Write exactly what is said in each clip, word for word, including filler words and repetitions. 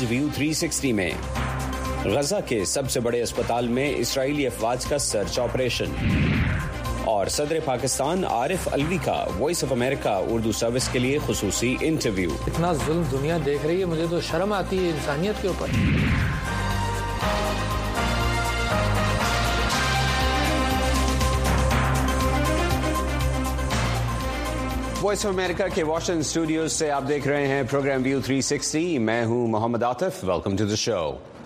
آج ویو تھری سکسٹی میں غزہ کے سب سے بڑے اسپتال میں اسرائیلی افواج کا سرچ آپریشن، اور صدر پاکستان عارف علوی کا وائس آف امریکہ اردو سروس کے لیے خصوصی انٹرویو۔ اتنا ظلم دنیا دیکھ رہی ہے، مجھے تو شرم آتی ہے انسانیت کے اوپر۔ وائس آف امریکہ کے واشنگٹن اسٹوڈیوز سے آپ دیکھ رہے ہیں پروگرام ویو تھری سکسٹی۔ میں ہوں محمد عاطف، ویلکم ٹو دی شو۔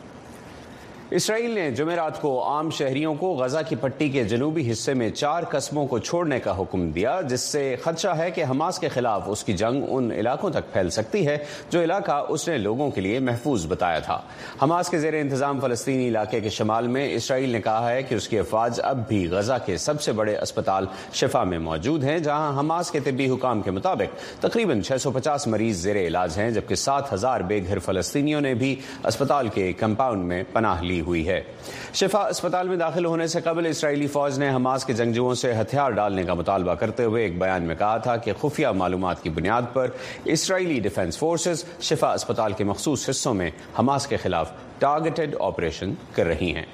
اسرائیل نے جمعرات کو عام شہریوں کو غزہ کی پٹی کے جنوبی حصے میں چار قصبوں کو چھوڑنے کا حکم دیا، جس سے خدشہ ہے کہ حماس کے خلاف اس کی جنگ ان علاقوں تک پھیل سکتی ہے جو علاقہ اس نے لوگوں کے لیے محفوظ بتایا تھا۔ حماس کے زیر انتظام فلسطینی علاقے کے شمال میں اسرائیل نے کہا ہے کہ اس کی افواج اب بھی غزہ کے سب سے بڑے اسپتال شفا میں موجود ہیں، جہاں حماس کے طبی حکام کے مطابق تقریباً چھ سو پچاس مریض زیر علاج ہیں، جبکہ سات ہزار بے گھر فلسطینیوں نے بھی اسپتال کے کمپاؤنڈ میں پناہ لی ہوئی ہے۔ شفا اسپتال میں داخل ہونے سے قبل اسرائیلی فوج نے حماس کے جنگجوؤں سے ہتھیار ڈالنے کا مطالبہ کرتے ہوئے ایک بیان میں کہا تھا کہ خفیہ معلومات کی بنیاد پر اسرائیلی ڈیفنس فورسز شفا اسپتال کے مخصوص حصوں میں حماس کے خلاف ٹارگیٹڈ آپریشن کر رہی ہیں۔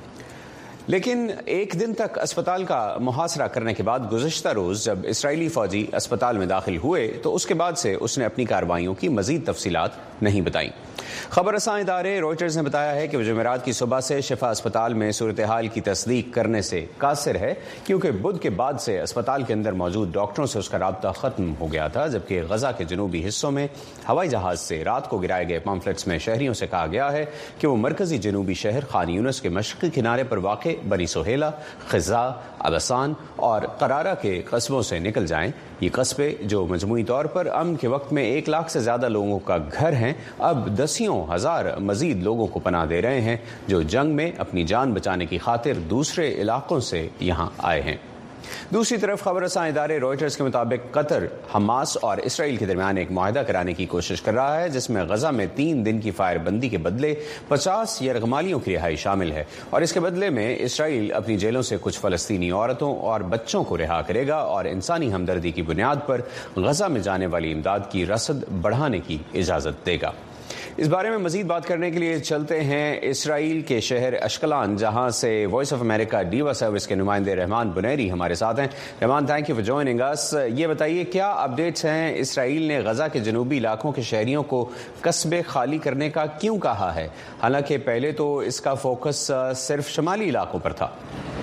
لیکن ایک دن تک اسپتال کا محاصرہ کرنے کے بعد گزشتہ روز جب اسرائیلی فوجی اسپتال میں داخل ہوئے تو اس کے بعد سے اس نے اپنی کارروائیوں کی مزید تفصیلات نہیں بتائیں۔ خبر رساں ادارے روئٹرز نے بتایا ہے کہ وہ جمعرات کی صبح سے شفا اسپتال میں صورتحال کی تصدیق کرنے سے قاصر ہے، کیونکہ بدھ کے بعد سے اسپتال کے اندر موجود ڈاکٹروں سے اس کا رابطہ ختم ہو گیا تھا، جبکہ غزہ کے جنوبی حصوں میں ہوائی جہاز سے رات کو گرائے گئے پامفلٹس میں شہریوں سے کہا گیا ہے کہ وہ مرکزی جنوبی شہر خان یونس کے مشرقی کنارے پر واقع بنی سہیلہ، خزا، ابسان اور قرارہ کے قصبوں سے نکل جائیں۔ یہ قصبے جو مجموعی طور پر امن کے وقت میں ایک لاکھ سے زیادہ لوگوں کا گھر ہیں، اب دسیوں ہزار مزید لوگوں کو پناہ دے رہے ہیں جو جنگ میں اپنی جان بچانے کی خاطر دوسرے علاقوں سے یہاں آئے ہیں۔ دوسری طرف خبر رساں ادارے روئٹرز کے مطابق قطر حماس اور اسرائیل کے درمیان ایک معاہدہ کرانے کی کوشش کر رہا ہے، جس میں غزہ میں تین دن کی فائر بندی کے بدلے پچاس یرغمالیوں کی رہائی شامل ہے، اور اس کے بدلے میں اسرائیل اپنی جیلوں سے کچھ فلسطینی عورتوں اور بچوں کو رہا کرے گا اور انسانی ہمدردی کی بنیاد پر غزہ میں جانے والی امداد کی رسد بڑھانے کی اجازت دے گا۔ اس بارے میں مزید بات کرنے کے لیے چلتے ہیں اسرائیل کے شہر اشکلان، جہاں سے وائس آف امریکہ ڈیوا سروس کے نمائندے رحمان بنیری ہمارے ساتھ ہیں۔ رحمان، تھینک یو فار جوائننگ اس۔ یہ بتائیے کیا اپڈیٹس ہیں؟ اسرائیل نے غزہ کے جنوبی علاقوں کے شہریوں کو قصبے خالی کرنے کا کیوں کہا ہے، حالانکہ پہلے تو اس کا فوکس صرف شمالی علاقوں پر تھا؟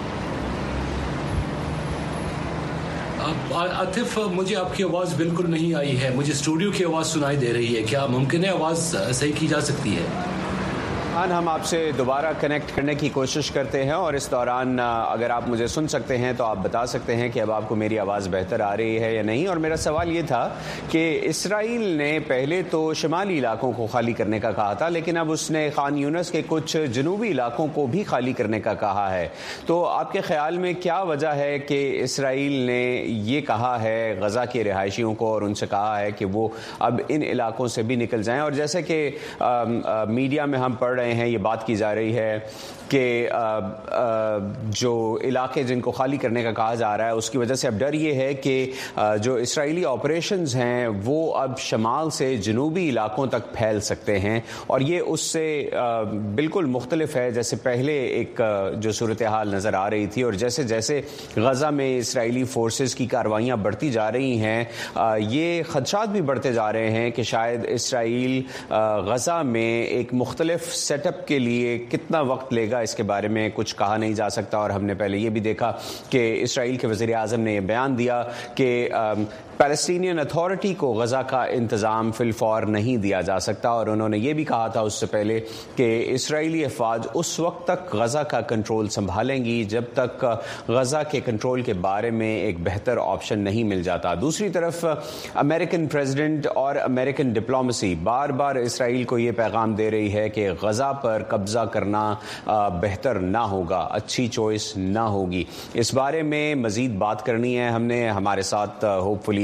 عاطف، مجھے آپ کی آواز بالکل نہیں آئی ہے، مجھے اسٹوڈیو کی آواز سنائی دے رہی ہے، کیا ممکن ہے آواز صحیح کی جا سکتی ہے؟ ہم آپ سے دوبارہ کنیکٹ کرنے کی کوشش کرتے ہیں، اور اس دوران اگر آپ مجھے سن سکتے ہیں تو آپ بتا سکتے ہیں کہ اب آپ کو میری آواز بہتر آ رہی ہے یا نہیں۔ اور میرا سوال یہ تھا کہ اسرائیل نے پہلے تو شمالی علاقوں کو خالی کرنے کا کہا تھا، لیکن اب اس نے خان یونس کے کچھ جنوبی علاقوں کو بھی خالی کرنے کا کہا ہے، تو آپ کے خیال میں کیا وجہ ہے کہ اسرائیل نے یہ کہا ہے غزہ کے رہائشیوں کو اور ان سے کہا ہے کہ وہ اب ان علاقوں سے بھی نکل جائیں؟ اور جیسے کہ میڈیا میں ہم پڑھ رہے ہیں، یہ بات کی جا رہی ہے کہ جو علاقے جن کو خالی کرنے کا کہا جا رہا ہے اس کی وجہ سے اب ڈر یہ ہے کہ جو اسرائیلی آپریشنز ہیں وہ اب شمال سے جنوبی علاقوں تک پھیل سکتے ہیں، اور یہ اس سے بالکل مختلف ہے جیسے پہلے ایک جو صورتحال نظر آ رہی تھی۔ اور جیسے جیسے غزہ میں اسرائیلی فورسز کی کارروائیاں بڑھتی جا رہی ہیں، یہ خدشات بھی بڑھتے جا رہے ہیں کہ شاید اسرائیل غزہ میں ایک مختلف سیٹ اپ کے لیے کتنا وقت لے گا اس کے بارے میں کچھ کہا نہیں جا سکتا۔ اور ہم نے پہلے یہ بھی دیکھا کہ اسرائیل کے وزیر اعظم نے یہ بیان دیا کہ پیلسٹینین اتھارٹی کو غزہ کا انتظام فی الفور نہیں دیا جا سکتا، اور انہوں نے یہ بھی کہا تھا اس سے پہلے کہ اسرائیلی افواج اس وقت تک غزہ کا کنٹرول سنبھالیں گی جب تک غزہ کے کنٹرول کے بارے میں ایک بہتر آپشن نہیں مل جاتا۔ دوسری طرف امریکن پریزیڈنٹ اور امریکن ڈپلومیسی بار بار اسرائیل کو یہ پیغام دے رہی ہے کہ غزہ پر قبضہ کرنا بہتر نہ ہوگا، اچھی چوائس نہ ہوگی۔ اس بارے میں مزید بات کرنی ہے ہم نے، ہمارے ساتھ ہوپ فلی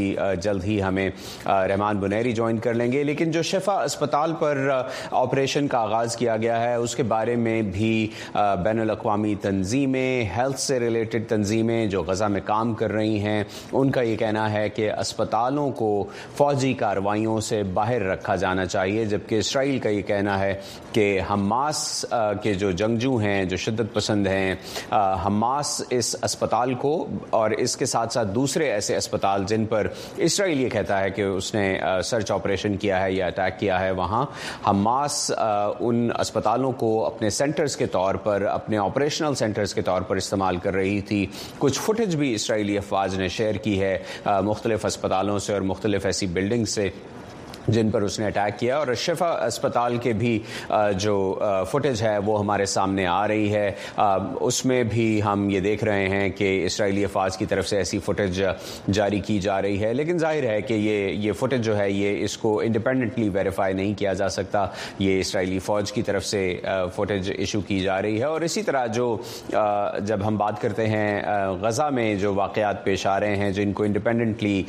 جلد ہی ہمیں رحمان بنیری جوائن کر لیں گے. لیکن جو شفا اسپتال پر آپریشن کا آغاز کیا گیا ہے اس کے بارے میں بھی بین الاقوامی تنظیمیں, ہیلتھ سے ریلیٹڈ تنظیمیں جو غزہ میں کام کر رہی ہیں, ان کا یہ کہنا ہے کہ اسپتالوں کو فوجی کارروائیوں سے باہر رکھا جانا چاہیے, جبکہ اسرائیل کا یہ کہنا ہے کہ حماس کے جو جنگجو ہیں, جو شدت پسند ہیں, حماس اس اسپتال کو اور اس کے ساتھ ساتھ دوسرے ایسے اسپتال جن پر اسرائیل یہ کہتا ہے کہ اس نے سرچ آپریشن کیا ہے یا اٹیک کیا ہے, وہاں حماس ان اسپتالوں کو اپنے سینٹرز کے طور پر, اپنے آپریشنل سینٹرز کے طور پر استعمال کر رہی تھی. کچھ فوٹیج بھی اسرائیلی افواج نے شیئر کی ہے مختلف اسپتالوں سے اور مختلف ایسی بلڈنگ سے جن پر اس نے اٹیک کیا, اور شفا اسپتال کے بھی جو فوٹیج ہے وہ ہمارے سامنے آ رہی ہے. اس میں بھی ہم یہ دیکھ رہے ہیں کہ اسرائیلی افواج کی طرف سے ایسی فوٹیج جاری کی جا رہی ہے, لیکن ظاہر ہے کہ یہ یہ فوٹیج جو ہے یہ اس کو انڈیپینڈنٹلی ویریفائی نہیں کیا جا سکتا. یہ اسرائیلی فوج کی طرف سے فوٹیج ایشو کی جا رہی ہے. اور اسی طرح جو جب ہم بات کرتے ہیں غزہ میں جو واقعات پیش آ رہے ہیں جن کو انڈیپینڈنٹلی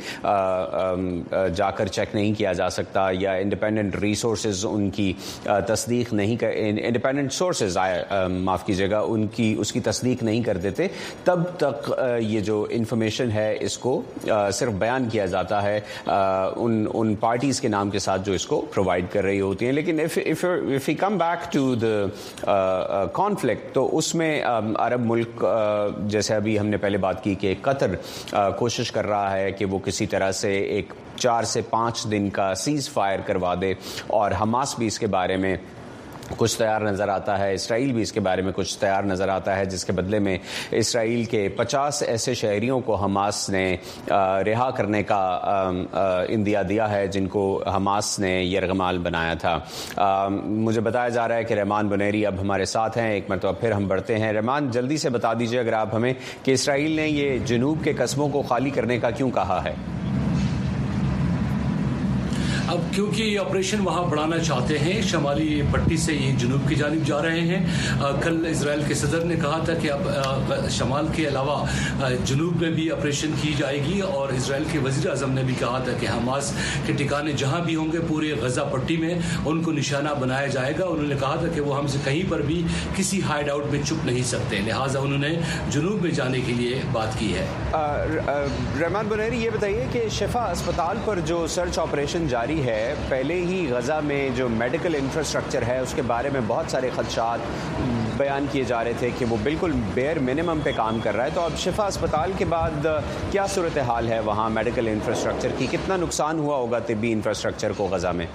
جا کر چیک نہیں کیا جا سکتا یا انڈیپینڈنٹ ریسورسز ان کی تصدیق نہیں کر انڈیپینڈنٹ سورسز معاف کیجیے گا ان کی اس کی تصدیق نہیں کر دیتے, تب تک یہ جو انفارمیشن ہے اس کو صرف بیان کیا جاتا ہے ان ان پارٹیز کے نام کے ساتھ جو اس کو پرووائڈ کر رہی ہوتی ہیں. لیکن اف اف اف یو کم بیک ٹو دا کانفلکٹ, تو اس میں عرب ملک جیسے ابھی ہم نے پہلے بات کی کہ قطر کوشش کر رہا ہے کہ وہ کسی طرح سے ایک چار سے پانچ دن کا سیز فائر کروا دے, اور حماس بھی اس کے بارے میں کچھ تیار نظر آتا ہے, اسرائیل بھی اس کے بارے میں کچھ تیار نظر آتا ہے, جس کے بدلے میں اسرائیل کے پچاس ایسے شہریوں کو حماس نے رہا کرنے کا اندیا دیا ہے جن کو حماس نے یرغمال بنایا تھا. مجھے بتایا جا رہا ہے کہ رحمان بنیری اب ہمارے ساتھ ہیں. ایک مرتبہ پھر ہم بڑھتے ہیں. رحمان, جلدی سے بتا دیجیے اگر آپ ہمیں کہ اسرائیل نے یہ جنوب کے قصبوں کو خالی کرنے کا کیوں کہا ہے. اب کیونکہ یہ آپریشن وہاں بڑھانا چاہتے ہیں, شمالی پٹی سے یہ جنوب کی جانب جا رہے ہیں. کل اسرائیل کے صدر نے کہا تھا کہ اب شمال کے علاوہ جنوب میں بھی آپریشن کی جائے گی, اور اسرائیل کے وزیر اعظم نے بھی کہا تھا کہ حماس کے ٹھکانے جہاں بھی ہوں گے پورے غزہ پٹی میں ان کو نشانہ بنایا جائے گا. انہوں نے کہا تھا کہ وہ ہم سے کہیں پر بھی کسی ہائیڈ آؤٹ میں چھپ نہیں سکتے, لہٰذا انہوں نے جنوب میں جانے کے لیے بات کی ہے. رحمان بنیری, یہ بتائیے کہ شفا اسپتال پر جو سرچ آپریشن جاری ہے, پہلے ہی غزہ میں جو میڈیکل انفراسٹرکچر ہے اس کے بارے میں بہت سارے خدشات بیان کیے جا رہے تھے کہ وہ بالکل بیئر منیمم پہ کام کر رہا ہے. تو اب شفا اسپتال کے بعد کیا صورتحال ہے وہاں میڈیکل انفراسٹرکچر کی؟ کتنا نقصان ہوا ہوگا طبی انفراسٹرکچر کو غزہ میں؟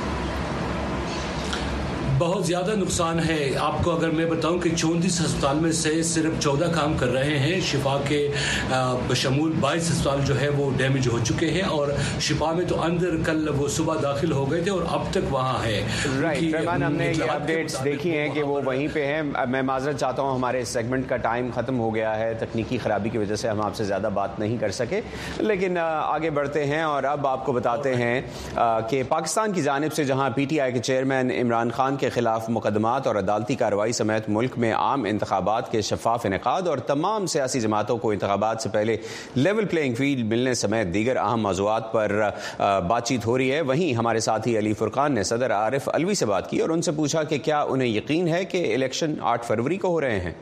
بہت زیادہ نقصان ہے. آپ کو اگر میں بتاؤں کہ چونتیس ہسپتال میں سے صرف چودہ کام کر رہے ہیں. شفا کے بشمول بائیس ہسپتال جو ہے وہ ڈیمیج ہو چکے ہیں, اور شفا میں تو اندر کل وہ صبح داخل ہو گئے تھے اور اب تک وہاں ہے. رائٹ رحمان, ہم نے یہ اپڈیٹس دیکھی ہیں کہ وہ وہیں پہ ہیں. میں معذرت چاہتا ہوں, ہمارے سیگمنٹ کا ٹائم ختم ہو گیا ہے, تکنیکی خرابی کی وجہ سے ہم آپ سے زیادہ بات نہیں کر سکے, لیکن آگے بڑھتے ہیں اور اب آپ کو بتاتے ہیں کہ پاکستان کی جانب سے جہاں پی ٹی آئی کے چیئرمین عمران خان کے خلاف مقدمات اور عدالتی کارروائی سمیت ملک میں عام انتخابات کے شفاف انعقاد اور تمام سیاسی جماعتوں کو انتخابات سے پہلے لیول پلینگ فیلڈ ملنے سمیت دیگر اہم موضوعات پر بات چیت ہو رہی ہے, وہیں ہمارے ساتھی علی فرقان نے صدر عارف الوی سے بات کی اور ان سے پوچھا کہ کیا انہیں یقین ہے کہ الیکشن آٹھ فروری کو ہو رہے ہیں.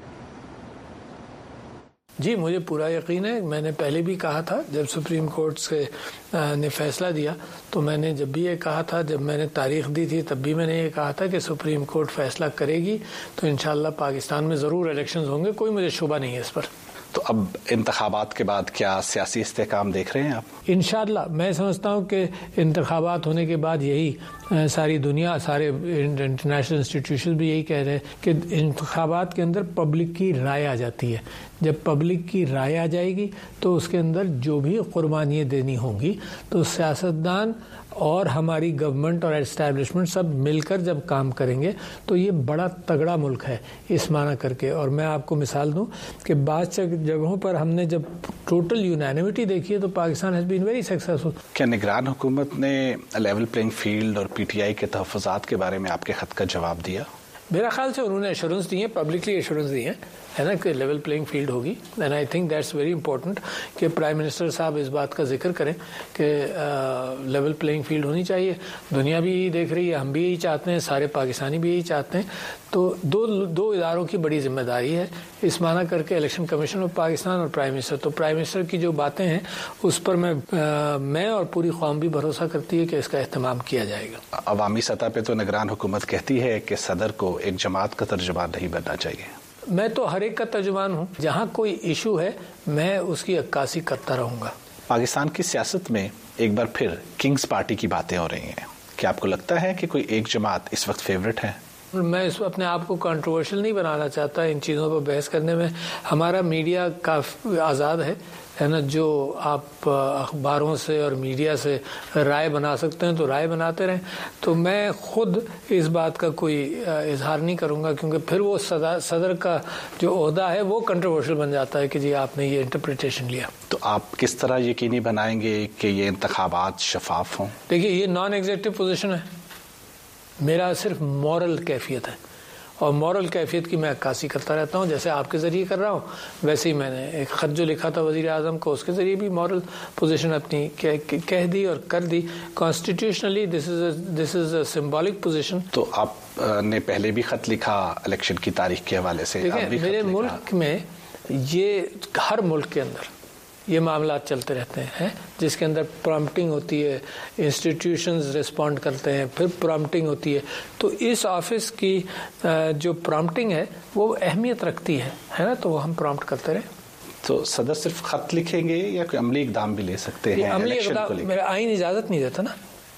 جی, مجھے پورا یقین ہے. میں نے پہلے بھی کہا تھا جب سپریم کورٹ سے نے فیصلہ دیا, تو میں نے جب بھی یہ کہا تھا, جب میں نے تاریخ دی تھی تب بھی میں نے یہ کہا تھا کہ سپریم کورٹ فیصلہ کرے گی تو انشاءاللہ پاکستان میں ضرور الیکشنز ہوں گے. کوئی مجھے شبہ نہیں ہے اس پر. تو اب انتخابات کے بعد کیا سیاسی استحکام دیکھ رہے ہیں آپ؟ انشاءاللہ میں سمجھتا ہوں کہ انتخابات ہونے کے بعد یہی ساری دنیا, سارے انٹرنیشنل انسٹیٹیوشن بھی یہی کہہ رہے ہیں کہ انتخابات کے اندر پبلک کی رائے آ جاتی ہے. جب پبلک کی رائے آ جائے گی تو اس کے اندر جو بھی قربانیاں دینی ہوں گی تو سیاستدان اور ہماری گورنمنٹ اور اسٹیبلشمنٹ سب مل کر جب کام کریں گے تو یہ بڑا تگڑا ملک ہے اس معنی کر کے. اور میں آپ کو مثال دوں کہ بعض جگہوں پر ہم نے جب ٹوٹل یونینیمٹی دیکھی ہے تو پاکستان ہیز بین ویری سکسیسفل. کیا نگران حکومت نے لیول پلینگ فیلڈ اور پی ٹی آئی کے تحفظات کے بارے میں آپ کے خط کا جواب دیا؟ میرا خیال سے انہوں نے ایشورنس دی ہیں, پبلکلی ایشورنس دی ہیں. ہے نا کہ لیول پلینگ فیلڈ ہوگی. اینڈ آئی تھنک دیٹس ویری امپورٹنٹ کہ پرائم منسٹر صاحب اس بات کا ذکر کریں کہ لیول پلینگ فیلڈ ہونی چاہیے. دنیا بھی یہی دیکھ رہی ہے, ہم بھی یہی چاہتے ہیں, سارے پاکستانی بھی یہی چاہتے ہیں. تو دو دو اداروں کی بڑی ذمہ داری ہے اس معنی کر کے الیکشن کمیشن آف پاکستان اور پرائم منسٹر. تو پرائم منسٹر کی جو باتیں ہیں اس پر میں میں اور پوری قوم بھی بھروسہ کرتی ہے کہ اس کا اہتمام کیا جائے گا. عوامی سطح پہ تو نگران حکومت کہتی ہے کہ صدر کو ایک جماعت کا ترجمان نہیں بننا چاہیے. میں تو ہر ایک کا ترجمان ہوں. جہاں کوئی ایشو ہے میں اس کی عکاسی کرتا رہوں گا. پاکستان کی سیاست میں ایک بار پھر کنگز پارٹی کی باتیں ہو رہی ہیں. کیا آپ کو لگتا ہے کہ کوئی ایک جماعت اس وقت فیوریٹ ہے؟ میں اس اپنے آپ کو کنٹروورشل نہیں بنانا چاہتا ان چیزوں پر بحث کرنے میں. ہمارا میڈیا کافی آزاد ہے ہے نا. جو آپ اخباروں سے اور میڈیا سے رائے بنا سکتے ہیں تو رائے بناتے رہیں. تو میں خود اس بات کا کوئی اظہار نہیں کروں گا کیونکہ پھر وہ صدر کا جو عہدہ ہے وہ کنٹروورشل بن جاتا ہے کہ جی آپ نے یہ انٹرپریٹیشن لیا. تو آپ کس طرح یقینی بنائیں گے کہ یہ انتخابات شفاف ہوں؟ دیکھیے یہ نان ایگزیکٹو پوزیشن ہے, میرا صرف مورل کیفیت ہے اور مورل کیفیت کی میں عکاسی کرتا رہتا ہوں. جیسے آپ کے ذریعے کر رہا ہوں ویسے ہی میں نے ایک خط جو لکھا تھا وزیر اعظم کو اس کے ذریعے بھی مورل پوزیشن اپنی کہہ دی اور کر دی. کانسٹیٹیوشنلی دس از دس از اے سمبولک پوزیشن. تو آپ نے پہلے بھی خط لکھا الیکشن کی تاریخ کے حوالے سے. میرے ملک میں یہ ہر ملک کے اندر یہ معاملات چلتے رہتے ہیں جس کے اندر پرامپٹنگ ہوتی ہے, انسٹیٹیوشنز رسپونڈ کرتے ہیں, پھر پرامپٹنگ ہوتی ہے. تو اس آفس کی جو پرامپٹنگ ہے وہ اہمیت رکھتی ہے ہے نا. تو وہ ہم پرامپٹ کرتے رہیں. تو صدر صرف خط لکھیں گے یا کوئی عملی اقدام بھی لے سکتے ہیں؟ عملی اقدام میرا آئین اجازت نہیں دیتا نا.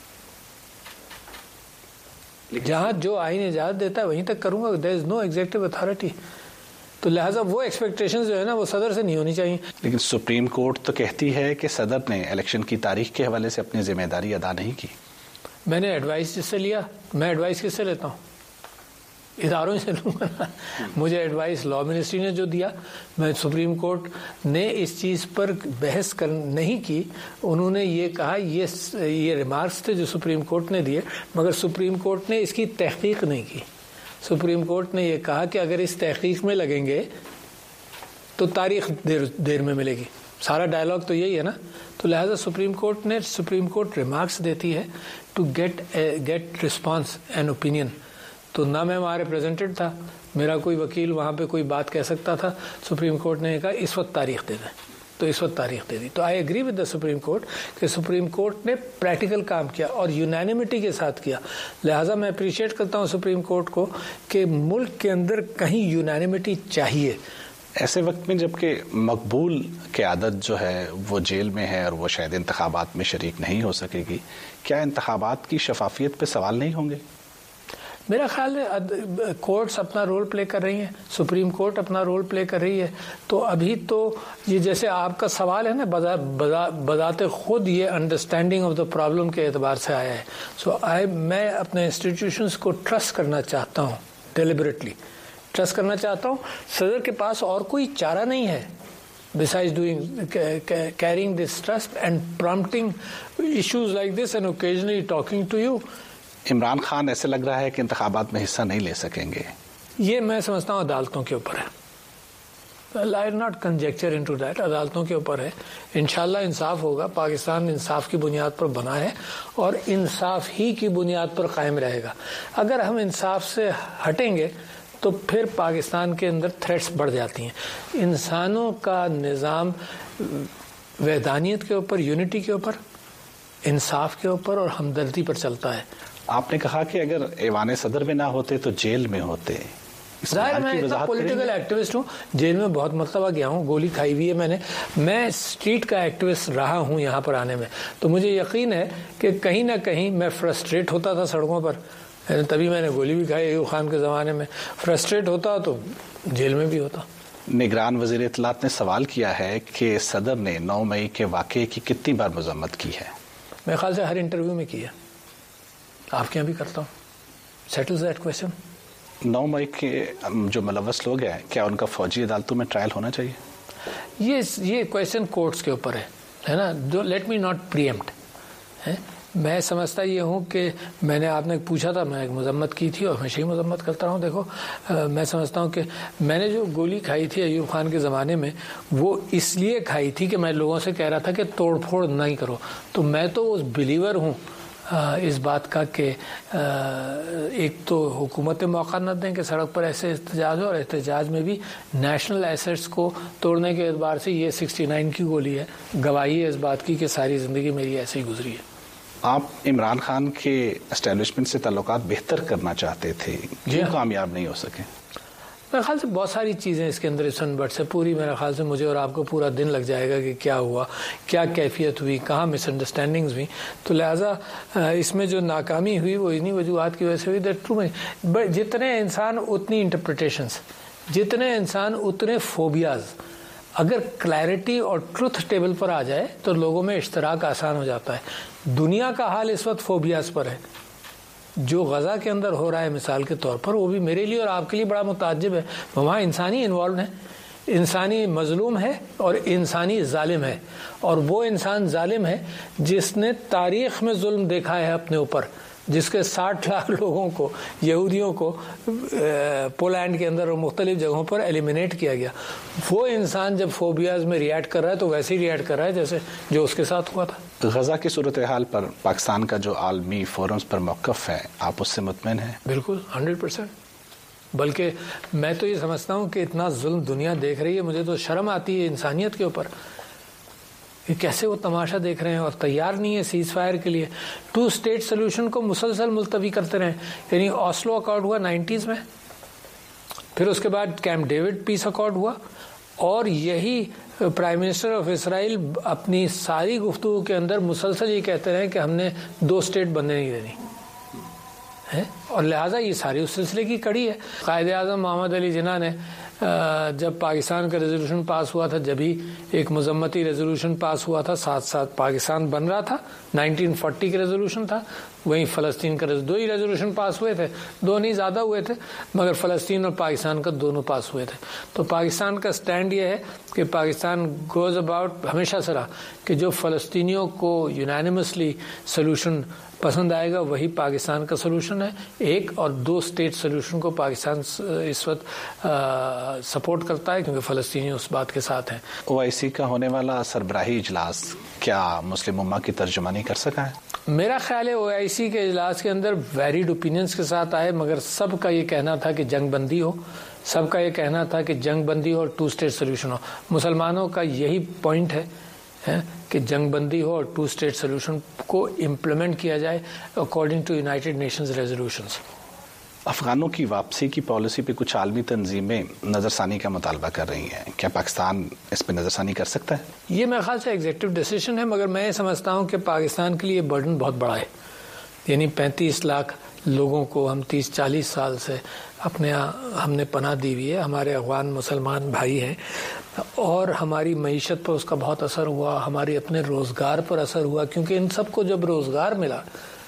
جہاں جو آئین اجازت دیتا ہے وہیں تک کروں گا. دیر از نو ایگزیکٹو اتھارٹی. تو لہٰذا وہ ایکسپیکٹیشن جو ہے نا وہ صدر سے نہیں ہونی چاہیے. لیکن سپریم کورٹ تو کہتی ہے کہ صدر نے الیکشن کی تاریخ کے حوالے سے اپنی ذمہ داری ادا نہیں کی. میں نے ایڈوائس جس سے لیا, میں ایڈوائس کس سے لیتا ہوں؟ اداروں سے لوں گا نا. مجھے ایڈوائس لا منسٹری نے جو دیا, میں سپریم کورٹ نے اس چیز پر بحث کر نہیں کی. انہوں نے یہ کہا, یہ یہ ریمارکس تھے جو سپریم کورٹ نے دیے, مگر سپریم کورٹ نے اس کی تحقیق نہیں کی. سپریم کورٹ نے یہ کہا کہ اگر اس تحقیق میں لگیں گے تو تاریخ دیر دیر میں ملے گی. سارا ڈائلاگ تو یہی ہے نا. تو لہٰذا سپریم کورٹ نے سپریم کورٹ ریمارکس دیتی ہے ٹو گیٹ گیٹ رسپانس اینڈ اوپینین. تو نہ میں وہاں ریپرزینٹیڈ تھا, میرا کوئی وکیل وہاں پہ کوئی بات کہہ سکتا تھا. سپریم کورٹ نے کہا اس وقت تاریخ دے دیں, تو اس وقت تاریخ دے دی. تو آئی ایگری ود دا سپریم کورٹ کہ سپریم کورٹ نے پریکٹیکل کام کیا اور یونینیمٹی کے ساتھ کیا. لہٰذا میں اپریشیٹ کرتا ہوں سپریم کورٹ کو کہ ملک کے اندر کہیں یونینیمٹی چاہیے. ایسے وقت میں جبکہ مقبول قیادت جو ہے وہ جیل میں ہے اور وہ شاید انتخابات میں شریک نہیں ہو سکے گی, کیا انتخابات کی شفافیت پہ سوال نہیں ہوں گے؟ میرا خیال ہے کورٹس اپنا رول پلے کر رہی ہیں, سپریم کورٹ اپنا رول پلے کر رہی ہے. تو ابھی تو یہ جیسے آپ کا سوال ہے نا بذات خود یہ انڈرسٹینڈنگ آف دا پرابلم کے اعتبار سے آیا ہے. سو آئی میں اپنے انسٹیٹیوشنس کو ٹرسٹ کرنا چاہتا ہوں, ڈیلیبریٹلی ٹرسٹ کرنا چاہتا ہوں. صدر کے پاس اور کوئی چارہ نہیں ہے besides doing carrying this trust and prompting issues like this and occasionally talking to you. عمران خان ایسے لگ رہا ہے کہ انتخابات میں حصہ نہیں لے سکیں گے. یہ میں سمجھتا ہوں عدالتوں کے اوپر ہے. I not conjecture into that. عدالتوں کے اوپر ہے. انشاءاللہ انصاف ہوگا. پاکستان انصاف کی بنیاد پر بنا ہے اور انصاف ہی کی بنیاد پر قائم رہے گا. اگر ہم انصاف سے ہٹیں گے تو پھر پاکستان کے اندر تھریٹس بڑھ جاتی ہیں. انسانوں کا نظام وحدانیت کے اوپر, یونٹی کے اوپر, انصاف کے اوپر اور ہمدردی پر چلتا ہے. آپ نے کہا کہ اگر ایوان صدر میں نہ ہوتے تو جیل میں ہوتے. ظاہر میں ایک پولیٹیکل ایکٹیوسٹ ہوں, جیل میں بہت مرتبہ گیا ہوں, گولی کھائی ہوئی ہے میں نے. میں اسٹریٹ کا ایکٹیوسٹ رہا ہوں یہاں پر آنے میں. تو مجھے یقین ہے کہ کہیں نہ کہیں میں فرسٹریٹ ہوتا تھا سڑکوں پر, تبھی میں نے گولی بھی کھائی. ایوب خان کے زمانے میں فرسٹریٹ ہوتا تو جیل میں بھی ہوتا. نگران وزیر اطلاعات نے سوال کیا ہے کہ صدر نے نو مئی کے واقعے کی کتنی بار مذمت کی ہے. میرے خیال سے ہر انٹرویو میں کی ہے, آپ کے یہاں بھی کرتا ہوں. سیٹلز دیٹ کویسچن. نو مئی کے جو ملوث لوگ ہیں کیا ان کا فوجی عدالتوں میں ٹرائل ہونا چاہیے؟ یہ یہ کویسچن کورٹس کے اوپر ہے ہے نا. لیٹ می ناٹ پری ایمپٹ. میں سمجھتا یہ ہوں کہ میں نے آپ نے پوچھا تھا، میں ایک مذمت کی تھی اور ہمیشہ ہی مذمت کرتا ہوں. دیکھو میں سمجھتا ہوں کہ میں نے جو گولی کھائی تھی ایوب خان کے زمانے میں وہ اس لیے کھائی تھی کہ میں لوگوں سے کہہ رہا تھا کہ توڑ پھوڑ نہیں کرو. تو میں تو اس بلیور ہوں اس بات کا کہ ایک تو حکومتیں موقع نہ دیں کہ سڑک پر ایسے احتجاج ہو، اور احتجاج میں بھی نیشنل ایسٹس کو توڑنے کے اعتبار سے یہ سکسٹی نائن کی گولی ہے. گواہی ہے اس بات کی کہ ساری زندگی میری ایسے ہی گزری ہے. آپ عمران خان کے اسٹیبلشمنٹ سے تعلقات بہتر کرنا چاہتے تھے، کیوں کامیاب نہیں ہو سکے؟ میرے خیال سے بہت ساری چیزیں اس کے اندر سن بٹ سے پوری میرے خیال سے مجھے اور آپ کو پورا دن لگ جائے گا کہ کیا ہوا، کیا کیفیت ہوئی، کہاں مس انڈرسٹینڈنگز ہوئی. تو لہٰذا اس میں جو ناکامی ہوئی وہ انہی وجوہات کی وجہ سے ہوئی. دیٹ ٹرو میں جتنے انسان اتنی انٹرپریٹیشنس، جتنے انسان اتنے فوبیاز. اگر کلیئرٹی اور ٹروتھ ٹیبل پر آ جائے تو لوگوں میں اشتراک آسان ہو جاتا ہے. دنیا کا حال اس وقت فوبیاز پر ہے. جو غزہ کے اندر ہو رہا ہے مثال کے طور پر، وہ بھی میرے لیے اور آپ کے لیے بڑا متعجب ہے. وہاں انسانی انوالوڈ ہے، انسانی مظلوم ہے اور انسانی ظالم ہے. اور وہ انسان ظالم ہے جس نے تاریخ میں ظلم دیکھا ہے اپنے اوپر، جس کے ساٹھ لاکھ لوگوں کو، یہودیوں کو پولینڈ کے اندر اور مختلف جگہوں پر ایلیمینیٹ کیا گیا. وہ انسان جب فوبیاز میں ریئیکٹ کر رہا ہے تو ویسے ہی ریئیکٹ کر رہا ہے جیسے جو اس کے ساتھ ہوا تھا. غزہ کی صورتحال پر پاکستان کا جو عالمی فورمز پر موقف ہے، آپ اس سے مطمئن ہیں؟ بالکل ہنڈریڈ پرسینٹ. بلکہ میں تو یہ سمجھتا ہوں کہ اتنا ظلم دنیا دیکھ رہی ہے، مجھے تو شرم آتی ہے انسانیت کے اوپر. کیسے وہ تماشا دیکھ رہے ہیں اور تیار نہیں ہے سیز فائر کے لیے. ٹو اسٹیٹ سولوشن کو مسلسل ملتوی کرتے رہے. یعنی آسلو اکارڈ ہوا نائنٹیز میں، پھر اس کے بعد کیمپ ڈیوڈ پیس اکارڈ ہوا، اور یہی پرائم منسٹر آف اسرائیل اپنی ساری گفتگو کے اندر مسلسل یہ کہتے رہے کہ ہم نے دو اسٹیٹ بننے نہیں دینی ہے. اور لہٰذا یہ ساری اس سلسلے کی کڑی ہے. قائد اعظم محمد علی جناح نے جب پاکستان کا ریزولوشن پاس ہوا تھا، جبھی ایک مذمتی ریزولوشن پاس ہوا تھا، ساتھ ساتھ پاکستان بن رہا تھا. نائنٹین فورٹی کا ریزولوشن تھا، وہیں فلسطین کا دو ہی ریزولوشن پاس ہوئے تھے، دو نہیں زیادہ ہوئے تھے، مگر فلسطین اور پاکستان کا دونوں پاس ہوئے تھے. تو پاکستان کا سٹینڈ یہ ہے کہ پاکستان گوز اباؤٹ ہمیشہ سے رہا کہ جو فلسطینیوں کو یونانیمسلی سولوشن پسند آئے گا وہی پاکستان کا سولوشن ہے. ایک اور دو اسٹیٹ سولوشن کو پاکستان اس وقت سپورٹ کرتا ہے کیونکہ فلسطینی اس بات کے ساتھ ہیں. او آئی سی کا ہونے والا سربراہی اجلاس کیا مسلم امہ کی ترجمانی کر سکا ہے؟ میرا خیال ہے او آئی سی کے اجلاس کے اندر ویریڈ اوپینینس کے ساتھ آئے، مگر سب کا یہ کہنا تھا کہ جنگ بندی ہو، سب کا یہ کہنا تھا کہ جنگ بندی ہو اور ٹو اسٹیٹ سولوشن ہو. مسلمانوں کا یہی پوائنٹ ہے کہ جنگ بندی ہو اور ٹو اسٹیٹ سولوشن کو امپلیمنٹ کیا جائے اکارڈنگ ٹو یونائٹڈ نیشنز ریزولوشنز. افغانوں کی واپسی کی پالیسی پہ کچھ عالمی تنظیمیں نظر ثانی کا مطالبہ کر رہی ہیں، کیا پاکستان اس پہ نظر ثانی کر سکتا ہے؟ یہ میرے خیال سے ایگزیکٹو ڈیسیشن ہے، مگر میں سمجھتا ہوں کہ پاکستان کے لیے برڈن بہت بڑا ہے. یعنی پینتیس لاکھ لوگوں کو ہم تیس چالیس سال سے اپنے ہم نے پناہ دی ہوئی ہے، ہمارے افغان مسلمان بھائی ہیں، اور ہماری معیشت پر اس کا بہت اثر ہوا، ہمارے اپنے روزگار پر اثر ہوا، کیونکہ ان سب کو جب روزگار ملا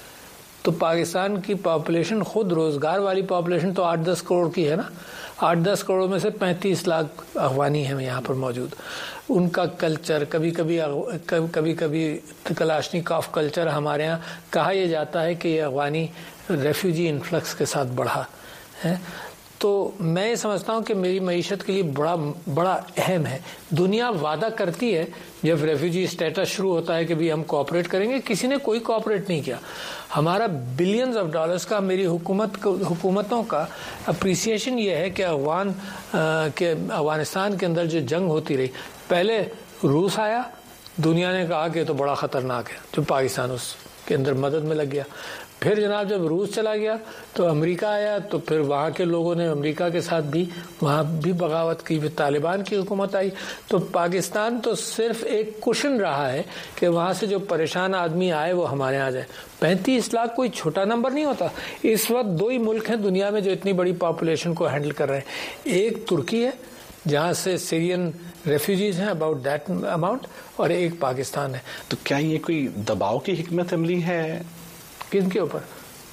تو پاکستان کی پاپولیشن، خود روزگار والی پاپولیشن تو آٹھ دس کروڑ کی ہے نا، آٹھ دس کروڑ میں سے پینتیس لاکھ افغانی ہیں یہاں پر موجود. ان کا کلچر کبھی کبھی کبھی کبھی کلاشنیکوف کلچر ہمارے ہاں کہا یہ جاتا ہے کہ یہ افغانی ریفیوجی انفلکس کے ساتھ بڑھا ہے. تو میں یہ سمجھتا ہوں کہ میری معیشت کے لیے بڑا بڑا اہم ہے. دنیا وعدہ کرتی ہے جب ریفیوجی اسٹیٹس شروع ہوتا ہے کہ بھی ہم کوآپریٹ کریں گے، کسی نے کوئی کوآپریٹ نہیں کیا. ہمارا بلینز آف ڈالرز کا میری حکومت حکومتوں کا اپریسیشن یہ ہے کہ افغان کے افغانستان کے اندر جو جنگ ہوتی رہی، پہلے روس آیا، دنیا نے کہا کہ تو بڑا خطرناک ہے، جو پاکستان اس کے اندر مدد میں لگ گیا. پھر جناب جب روس چلا گیا تو امریکہ آیا، تو پھر وہاں کے لوگوں نے امریکہ کے ساتھ بھی وہاں بھی بغاوت کی، پھر طالبان کی حکومت آئی. تو پاکستان تو صرف ایک کشن رہا ہے کہ وہاں سے جو پریشان آدمی آئے وہ ہمارے یہاں جائے. پینتیس لاکھ کوئی چھوٹا نمبر نہیں ہوتا. اس وقت دو ہی ملک ہیں دنیا میں جو اتنی بڑی پاپولیشن کو ہینڈل کر رہے ہیں. ایک ترکی ہے جہاں سے سیرین ریفیوجیز ہیں اباؤٹ دیٹ اماؤنٹ، اور ایک پاکستان ہے. تو کیا یہ کوئی دباؤ کی حکمت عملی ہے کن کے اوپر؟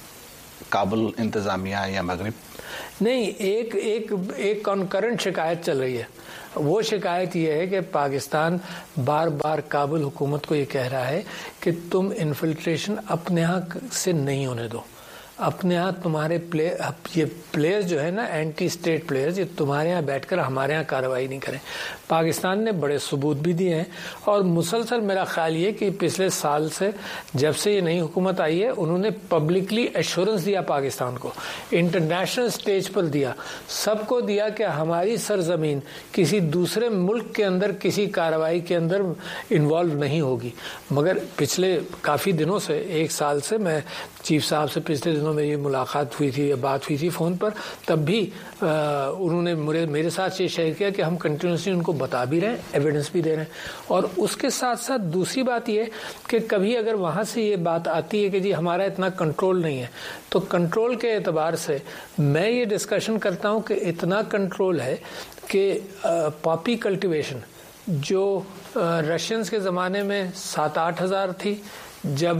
کابل انتظامیہ یا مغرب؟ نہیں، ایک ایک ایک کنکرنٹ شکایت چل رہی ہے. وہ شکایت یہ ہے کہ پاکستان بار بار کابل حکومت کو یہ کہہ رہا ہے کہ تم انفلٹریشن اپنے یہاں سے نہیں ہونے دو، اپنے ہاں تمہارے پلے یہ پلیئر جو ہے نا اینٹی اسٹیٹ پلیئرز، یہ تمہارے ہاں بیٹھ کر ہمارے ہاں کارروائی نہیں کریں۔ پاکستان نے بڑے ثبوت بھی دیے ہیں، اور مسلسل میرا خیال یہ کہ پچھلے سال سے جب سے یہ نئی حکومت آئی ہے انہوں نے پبلکلی ایشورنس دیا پاکستان کو، انٹرنیشنل اسٹیج پر دیا، سب کو دیا کہ ہماری سرزمین کسی دوسرے ملک کے اندر کسی کارروائی کے اندر انوالو نہیں ہوگی۔ مگر پچھلے کافی دنوں سے، ایک سال سے، میں چیف صاحب سے پچھلے دنوں میں یہ ملاقات ہوئی تھی یا بات ہوئی تھی فون پر، تب بھی انہوں نے میرے ساتھ یہ شیئر کیا کہ ہم کنٹینیوسلی ان کو بتا بھی رہے ہیں، ایویڈنس بھی دے رہے ہیں۔ اور اس کے ساتھ ساتھ دوسری بات یہ کہ کبھی اگر وہاں سے یہ بات آتی ہے کہ جی ہمارا اتنا کنٹرول نہیں ہے، تو کنٹرول کے اعتبار سے میں یہ ڈسکشن کرتا ہوں کہ اتنا کنٹرول ہے کہ پاپی کلٹیویشن جو رشینز کے زمانے میں سات آٹھ ہزار تھی، جب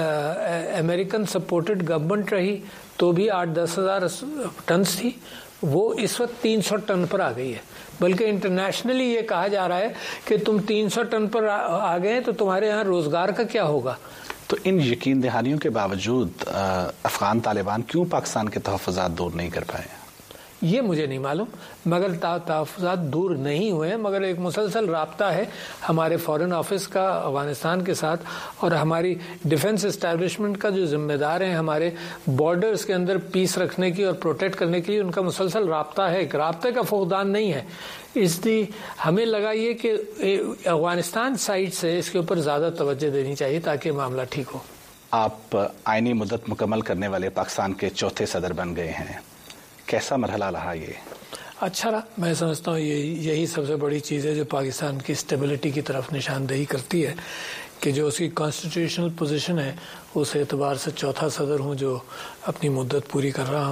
امریکن سپورٹڈ گورنمنٹ رہی تو بھی آٹھ دس ہزار ٹنس تھی، وہ اس وقت تین سو ٹن پر آ گئی ہے۔ بلکہ انٹرنیشنلی یہ کہا جا رہا ہے کہ تم تین سو ٹن پر آ گئے تو تمہارے یہاں روزگار کا کیا ہوگا؟ تو ان یقین دہانیوں کے باوجود افغان طالبان کیوں پاکستان کے تحفظات دور نہیں کر پائے؟ یہ مجھے نہیں معلوم، مگر تحفظات دور نہیں ہوئے، مگر ایک مسلسل رابطہ ہے ہمارے فورن آفس کا افغانستان کے ساتھ، اور ہماری ڈیفنس اسٹیبلشمنٹ کا جو ذمہ دار ہیں ہمارے بارڈرز کے اندر پیس رکھنے کی اور پروٹیکٹ کرنے کے لیے، ان کا مسلسل رابطہ ہے، ایک رابطے کا فقدان نہیں ہے۔ اس لیے ہمیں لگا یہ کہ افغانستان سائڈ سے اس کے اوپر زیادہ توجہ دینی چاہیے تاکہ معاملہ ٹھیک ہو۔ آپ آئینی مدت مکمل کرنے والے پاکستان کے چوتھے صدر بن گئے ہیں، کیسا مرحلہ رہا یہ؟ اچھا رہا، میں سمجھتا ہوں یہ یہی سب سے بڑی چیز ہے جو پاکستان کی اسٹیبلٹی کی طرف نشاندہی کرتی ہے، کہ جو اس کی کانسٹیٹیوشنل پوزیشن ہے اس اعتبار سے چوتھا صدر ہوں جو اپنی مدت پوری کر رہا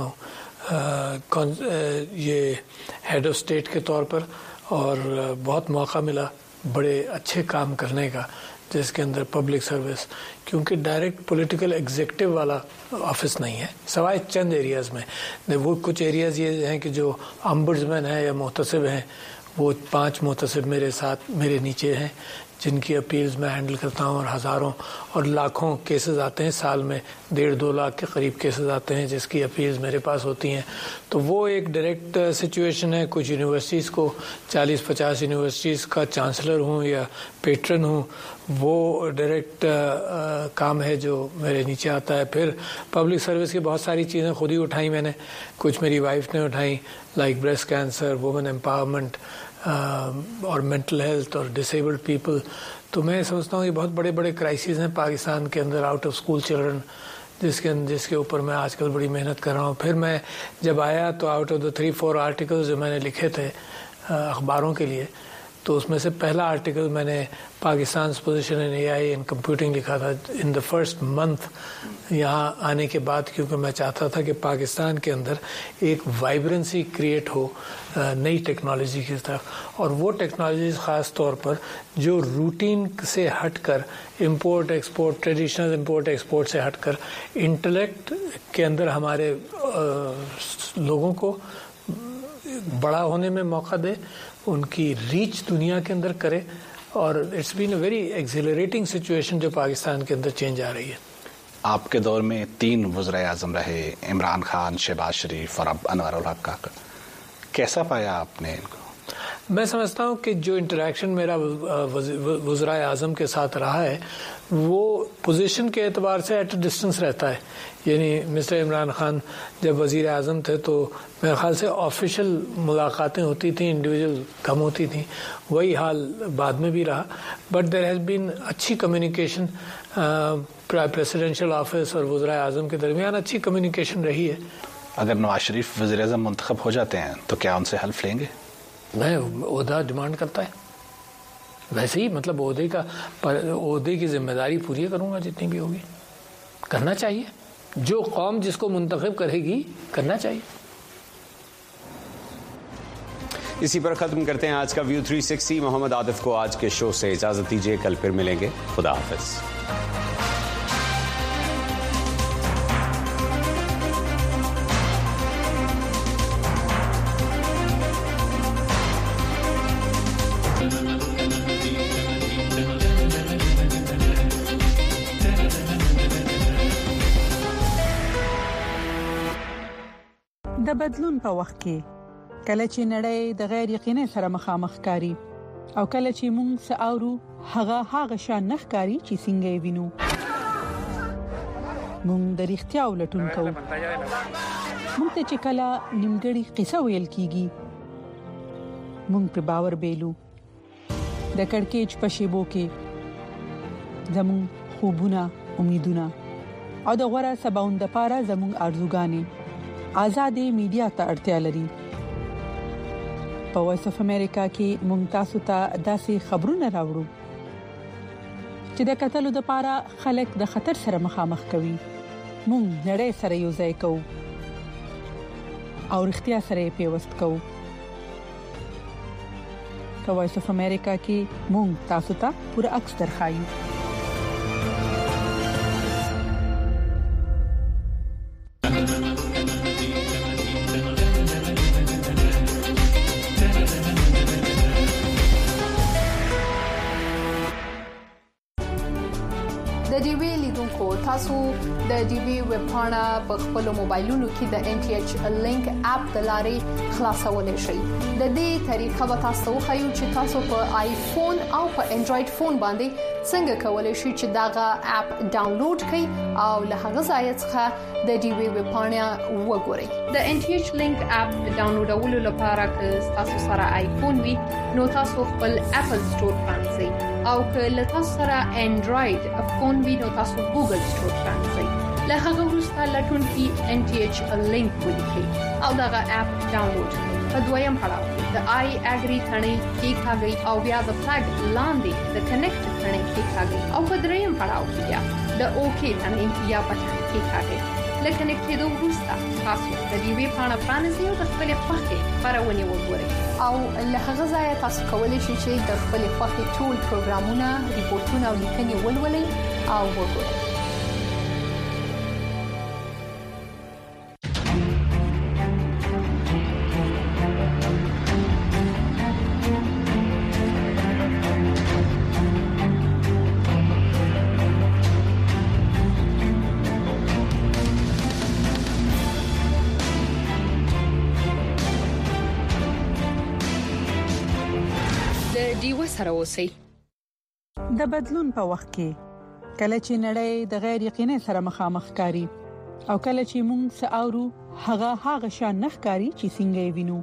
ہوں یہ ہیڈ آف اسٹیٹ کے طور پر، اور بہت موقع ملا بڑے اچھے کام کرنے کا جس کے اندر پبلک سروس، کیونکہ ڈائریکٹ پولیٹیکل ایگزیکٹو والا آفس نہیں ہے سوائے چند ایریاز میں۔ وہ کچھ ایریاز یہ ہیں کہ جو امبڈسمین ہیں یا محتسب ہیں، وہ پانچ محتسب میرے ساتھ میرے نیچے ہیں جن کی اپیلز میں ہینڈل کرتا ہوں، اور ہزاروں اور لاکھوں کیسز آتے ہیں سال میں، ڈیڑھ دو لاکھ کے قریب کیسز آتے ہیں جس کی اپیلز میرے پاس ہوتی ہیں۔ تو وہ ایک ڈائریکٹ سچویشن ہے۔ کچھ یونیورسٹیز کو، چالیس پچاس یونیورسٹیز کا چانسلر ہوں یا پیٹرن ہوں، وہ ڈائریکٹ کام ہے جو میرے نیچے آتا ہے۔ پھر پبلک سروس کی بہت ساری چیزیں خود ہی اٹھائیں میں نے، کچھ میری وائف نے اٹھائیں، لائک بریسٹ کینسر، وومن امپاورمنٹ، اور مینٹل ہیلتھ اور ڈسیبلڈ پیپل۔ تو میں سمجھتا ہوں یہ بہت بڑے بڑے کرائسس ہیں پاکستان کے اندر، آؤٹ آف اسکول چلڈرن، جس کے جس کے اوپر میں آج کل بڑی محنت کر رہا ہوں۔ پھر میں جب آیا تو آؤٹ آف دا تھری فور آرٹیکلز جو میں نے لکھے تھے اخباروں کے لیے، تو اس میں سے پہلا آرٹیکل میں نے پاکستان پوزیشن ان اے آئی ان کمپیوٹنگ لکھا تھا ان دا فرسٹ منتھ یہاں آنے کے بعد، کیونکہ میں چاہتا تھا کہ پاکستان کے اندر ایک وائبرنسی کریٹ ہو نئی ٹیکنالوجی کی طرف، اور وہ ٹیکنالوجیز خاص طور پر جو روٹین سے ہٹ کر امپورٹ ایکسپورٹ، ٹریڈیشنل امپورٹ ایکسپورٹ سے ہٹ کر انٹلیکٹ کے اندر ہمارے لوگوں کو بڑا ہونے میں موقع دے، ان کی ریچ دنیا کے اندر کرے، اور اٹس بین اے ویری ایکسیلریٹنگ سچویشن جو پاکستان کے اندر چینج آ رہی ہے۔ آپ کے دور میں تین وزرائے اعظم رہے، عمران خان، شہباز شریف اور اب انور الحق کاکڑ، کیسا پایا آپ نے ان کو؟ میں سمجھتا ہوں کہ جو انٹریکشن میرا وزرائے اعظم کے ساتھ رہا ہے وہ پوزیشن کے اعتبار سے ایٹ اے ڈسٹینس رہتا ہے، یعنی مسٹر عمران خان جب وزیر اعظم تھے تو میرے خیال سے آفیشیل ملاقاتیں ہوتی تھیں، انڈیویجول کم ہوتی تھیں، وہی حال بعد میں بھی رہا، بٹ دیر ہیز بین اچھی کمیونیکیشن پریزیڈینشیل آفس اور وزرائے اعظم کے درمیان اچھی کمیونیکیشن رہی ہے۔ اگر نواز شریف وزیر اعظم منتخب ہو جاتے ہیں تو کیا ان سے حلف لیں گے؟ میں عہدہ ڈیمانڈ کرتا ہے، ویسے ہی مطلب عہدے کا عہدے کی ذمہ داری پوری کروں گا جتنی بھی ہوگی، کرنا چاہیے، جو قوم جس کو منتخب کرے گی کرنا چاہیے۔ اسی پر ختم کرتے ہیں آج کا ویو تھری سکسٹی۔ محمد عاطف کو آج کے شو سے اجازت دیجیے، کل پھر ملیں گے، خدا حافظ۔ د بدلون په وخت کې کله چې نړۍ د غیر یقیني سره مخامخ کاری او کله چې موږ ساورو هغه هغه شان نخکاری چې څنګه وینو موږ د اړتیا ولټون کوو موږ ته چې کله نیمګړی قصه ویل کیږي موږ په باور بیلو د کڑکېچ په شیبو کې زمون خوبونه امیدونه او د غوړه سباوند لپاره زمون ارزوګانی آزادې میډیا ته اړتیا لري په وایس اف امریکا کې موږ تاسو ته داسې خبرونه راوړو چې د قتل لپاره خلک د خطر سره مخامخ کوي موږ نړۍ سره یو ځای کوو او اړتیا سره پیوست کوو په وایس اف امریکا کې موږ تاسو ته پوره عکس درخایو د ډي وی لیدونکو تاسو د ډي وی ویب پاڼه په خپل موبایلونو کې د ان ټي ایچ لینک اپ د لارې خلاصولای شئ د دې طریقه به تاسو خو چې تاسو په آیفون او په انډراید فون باندې څنګه کولای شئ چې داغه اپ ډاونلوډ کړئ او له هغه ځای څخه د ډي وی ویب پاڼه وګورئ د ان ټي ایچ لینک اپ ډاونلوډولو لپاره که تاسو سره آیفون وي نو تاسو خپل اپل سٹور پرانځئ او که له تاسو سره انډراید فون وي نو تاسو ګوګل سٹور پرانځئ له هغه وروسته لټون کې ان ټي ایچ لینک ولیکئ او داغه اپ ډاونلوډ کړئ په دویم پړاو د آی اګری ثنې کې ښاګي او بیا د فلګ لاندې د کنیکټ ثنې کې ښاګي او په دریم پړاو کې بیا د اوکې ثنې یا بټن کې ښاګي لکه نکټېدو وروسته تاسو د دې وی پاڼه پرانیزئ او د خپل خوښې خبرونه وګورئ او له هغه ځای تاسو کولی شئ چې د خپل خوښې ټول پروګرامونه ریپورتونه او لیکنې ولولئ او وګورئ سره اوسئ د بدلون په وخت کې کله چې نړۍ د غیر یقیني سره مخامخ کاری او کله چې موږ ساورو هغه هغه شان نخکاری چې څنګه وینو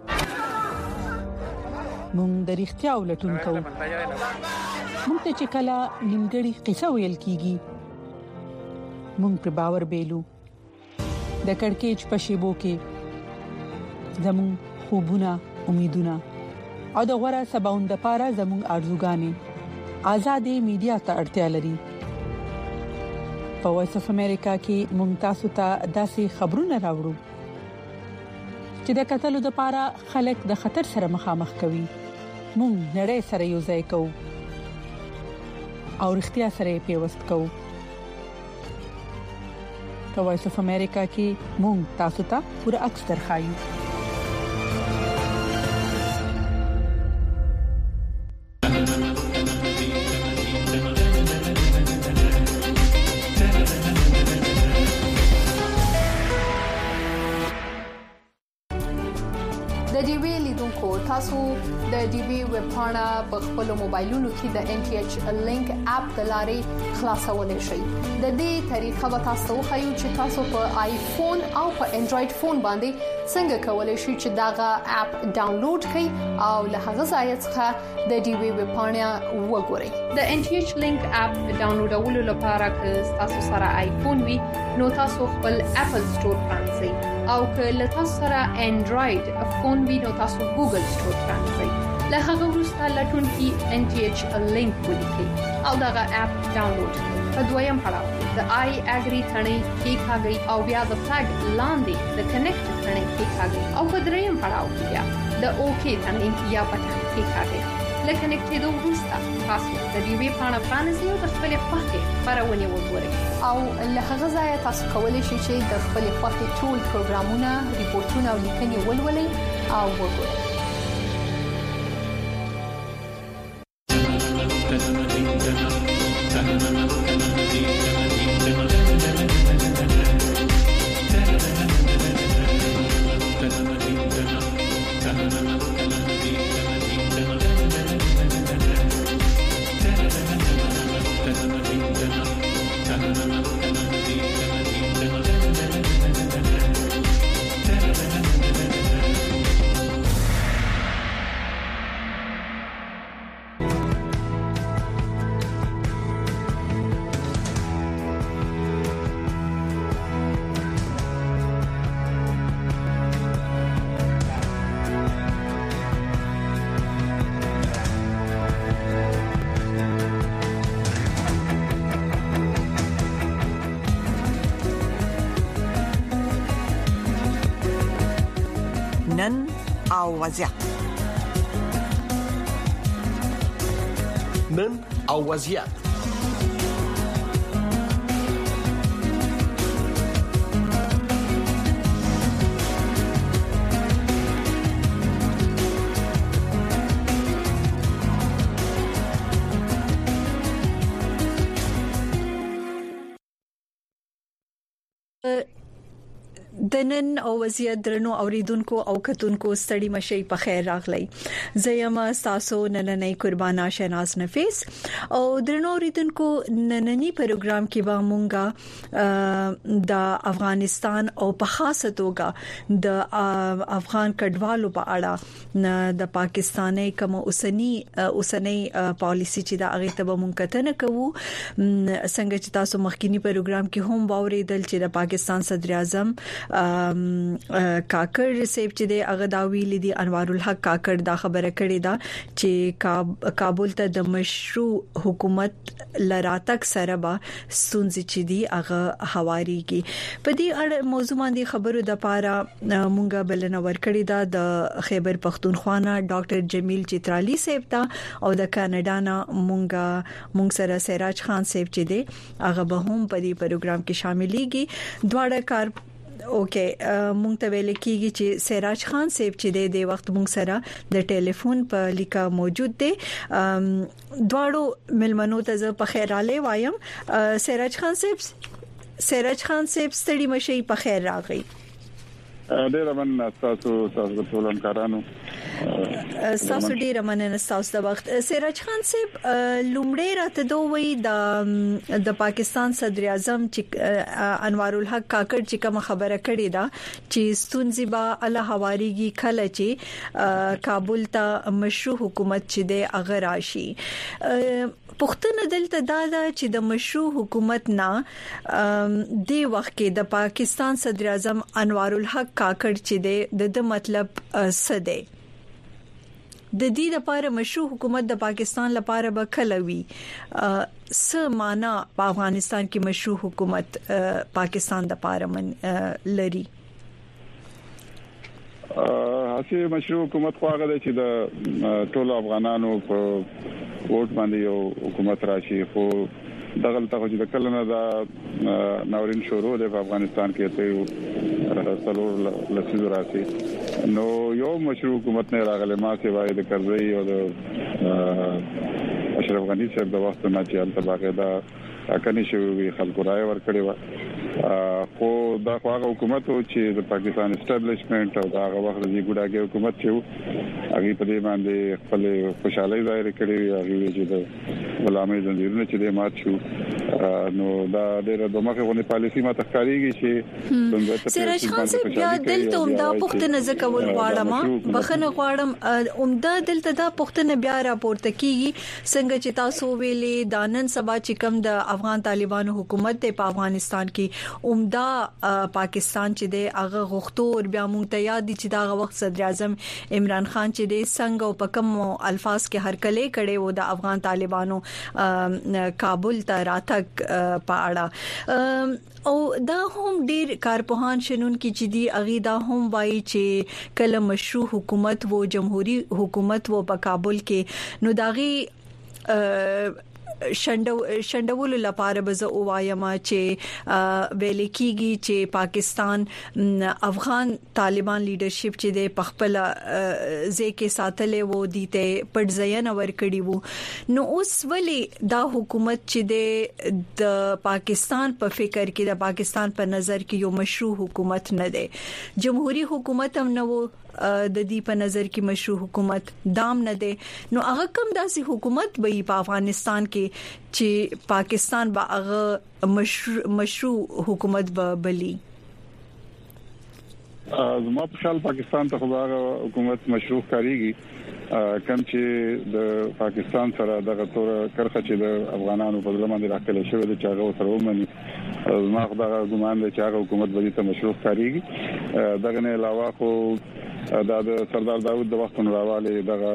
موږ د اړتیا ولټون کوو موږ ته چې کله نیمګړی قصه ویل کیږي موږ په باور بیلو د کڑکېچ په شیبو کې زمون خوبونه امیدونه او د غوړه سباوند لپاره زموږ ارزوګانی آزادې میډیا ته اړتیا لري په وایس اف امریکا کې موږ تاسو ته داسې خبرونه راوړو چې د قتل لپاره خلک د خطر سره مخامخ کوي موږ نړۍ سره یو ځای کوو او اړتیا سره پیوست کوو په وایس اف امریکا کې موږ تاسو ته پوره عکس درخایو تاسو د ډي وی ویب پاڼه په خپل موبایلونو کې د ان ټي ایچ لینک اپ د لارې خلاصولای شئ د دې طریقه به تاسو خو چې تاسو په آیفون او په انډراید فون باندې څنګه کولای شئ چې داغه اپ ډاونلوډ کړئ او له هغه ځای څخه د ډي وی ویب پاڼه وګورئ د ان ټي ایچ لینک اپ ډاونلوډولو لپاره که تاسو سره آیفون وي نو تاسو خپل اپل سٹور پرانځئ او که له تاسو سره انډراید فون وي نو تاسو ګوګل سٹور پرانځئ له هغه وروسته لټون کې ان ټي ایچ لینک ولیکئ او داغه اپ ډاونلوډ کړئ په دویم پړاو د آی اګری ثنې کې ښاګي او بیا د فلګ لاندې د کنیکټ ثنې کې ښاګي او په دریم پړاو کې بیا د اوکې ثنې یا بټن کې ښاګي لکه نکټېدو وروسته تاسو د دې وی پاڼه پرانیزئ او د خپل خوښې خبرونه وګورئ او له هغه ځای تاسو کولی شئ چې د خپل خوښې ټول پروګرامونه ریپورتونه او لیکنې ولولئ او وګورئ نن او وضعیت نن او وضعیت دنن او وضعیت درنو اوریدونکو او کتونکو ستړي مشي په خیر راغلی زېما تاسو نننې قربانا شهناز نفیس او درنو اوریدونکو نننې پروګرام کې به مونږه د افغانستان او په خاصه توګه د افغان کډوالو په اړه د پاکستاني کوم اوسنی اوسنی پالیسی چې د هغه ته مونږ کتنه کوو څنګه چې تاسو مخکینی پروګرام کې هم باورېدل چې د پاکستان صدر اعظم کاکړ سیب چې د هغه دا ویل دي انوار الحق کاکړ دا خبره کړې ده چې کابل ته د مشروع حکومت لراتک سره به ستونزې چې دي هغه حواریږي په دې اړه موضوع باندې خبرو د پاره مونږه بلنه ورکړې ده د خیبر پختونخوا نه ډاکټر جمیل چترالی سیب ته او د کاناډا نه مونږه مونږ سره سراج خان سیب چې دي هغه به هم په دې پروګرام کې شاملېږي دواړه کار اوکې مونږ ته ویل کېږي چې سراج خان سیب چې د وخت مونږ سره د ټلیفون په لیکه موجود دي دواړو ملمنو ته په خیر علي وایم سراج خان سیب سراج خان سیب ستړي مشي په خیر راغی ډیر مننه تاسو تاسو ټول همکارانو تاسو ډیر مننه تاسو د وخت سراج خان صاحب لومړی راته دوی د د پاکستان صدر اعظم چې انوار الحق کاکړ چې کوم خبره کړې ده چې ستونزې به الله حواریږي کله چې کابل ته مشروع حکومت چې د اغه راشي پښتون دلته دا ده چې د مشروع حکومت نه د وخت کې د پاکستان صدر اعظم انوار الحق کاکړ چې د د مطلب څه دی د دې لپاره مشروع حکومت د پاکستان لپاره به کلوي څه معنا په افغانستان کې مشروع حکومت پاکستان د لپاره من لري هڅه مشروع حکومت خو هغه چې د ټولو افغانانو په ووټ باندې یو حکومت راشي خو دغه ته چې د کلنه دا ناورین شروع دی په افغانستان کې ته څلور لسیزو راشي نو یو مشروع حکومت نه راغلی ما سیوای د کرزئی او د اشرف غنی صاحب د وخت نه چې البته باقاعده کني شوی خلکو رائے ورکړي و خو دا هغه حکومت چې د پاکستان اسټابلیشمنت او دا هغه وخت د ګډاګي حکومت چې هغه په دې باندې خپل خوشحالي ظاهر کړي هغه چې د غلامي زنجیرونه چې د مات شو نو دا ډېر د مخه غونې پالیسی ما تخکاریږي چې سراج خان صاحب بیا دلته عمده پښتنه زکول غواړم بخنه غواړم عمده دلته دا پښتنه بیا راپورته کیږي څنګه چې تاسو ویلې دانن سبا چې کوم د افغان طالبانو حکومت په افغانستان کې عمده پاکستان چې د هغه غوښتور بیا مونږ ته یاد دي چې دا وخت صدر اعظم عمران خان چې د څنګه په کوم الفاظ کې هرکلې کړي وو د افغان طالبانو کابل ته راتګ په اړه او دا هم ډیر کارپوهان شنن کې چې دی اغي دا هم وایي چې کله مشروع حکومت وو جمهوریت حکومت وو په کابل کې نو داغي شندو شندول لپاره به زه وایم چې ویل کېږي چې پاکستان افغان طالبان لیډرشپ چې د پخپل ځکه ساتلې وو دي ته پټځین ور کړی وو نو اوس ولی دا حکومت چې د پاکستان په فکر کې د پاکستان په نظر کې یو مشروع حکومت نه دی جمهوریت حکومت هم نه وو د دې په نظر کې مشروع حکومت دام نه دی نو هغه کوم داسې حکومت به په افغانستان کې چې پاکستان به هغه مشروع مشروع حکومت به بلی زما په خیال پاکستان ته خو هغه حکومت مشروع کاریږي کوم چې د پاکستان سره دغه تور کرخه چې د افغانانو په ځل باندې راکړل شوی د چاغو سره ومني ما خو دا ګمان دی چې هغه حکومت به ته مشروع کاریږي دغه نه علاوه خو د سردار داوود د وخت نوراواله دغه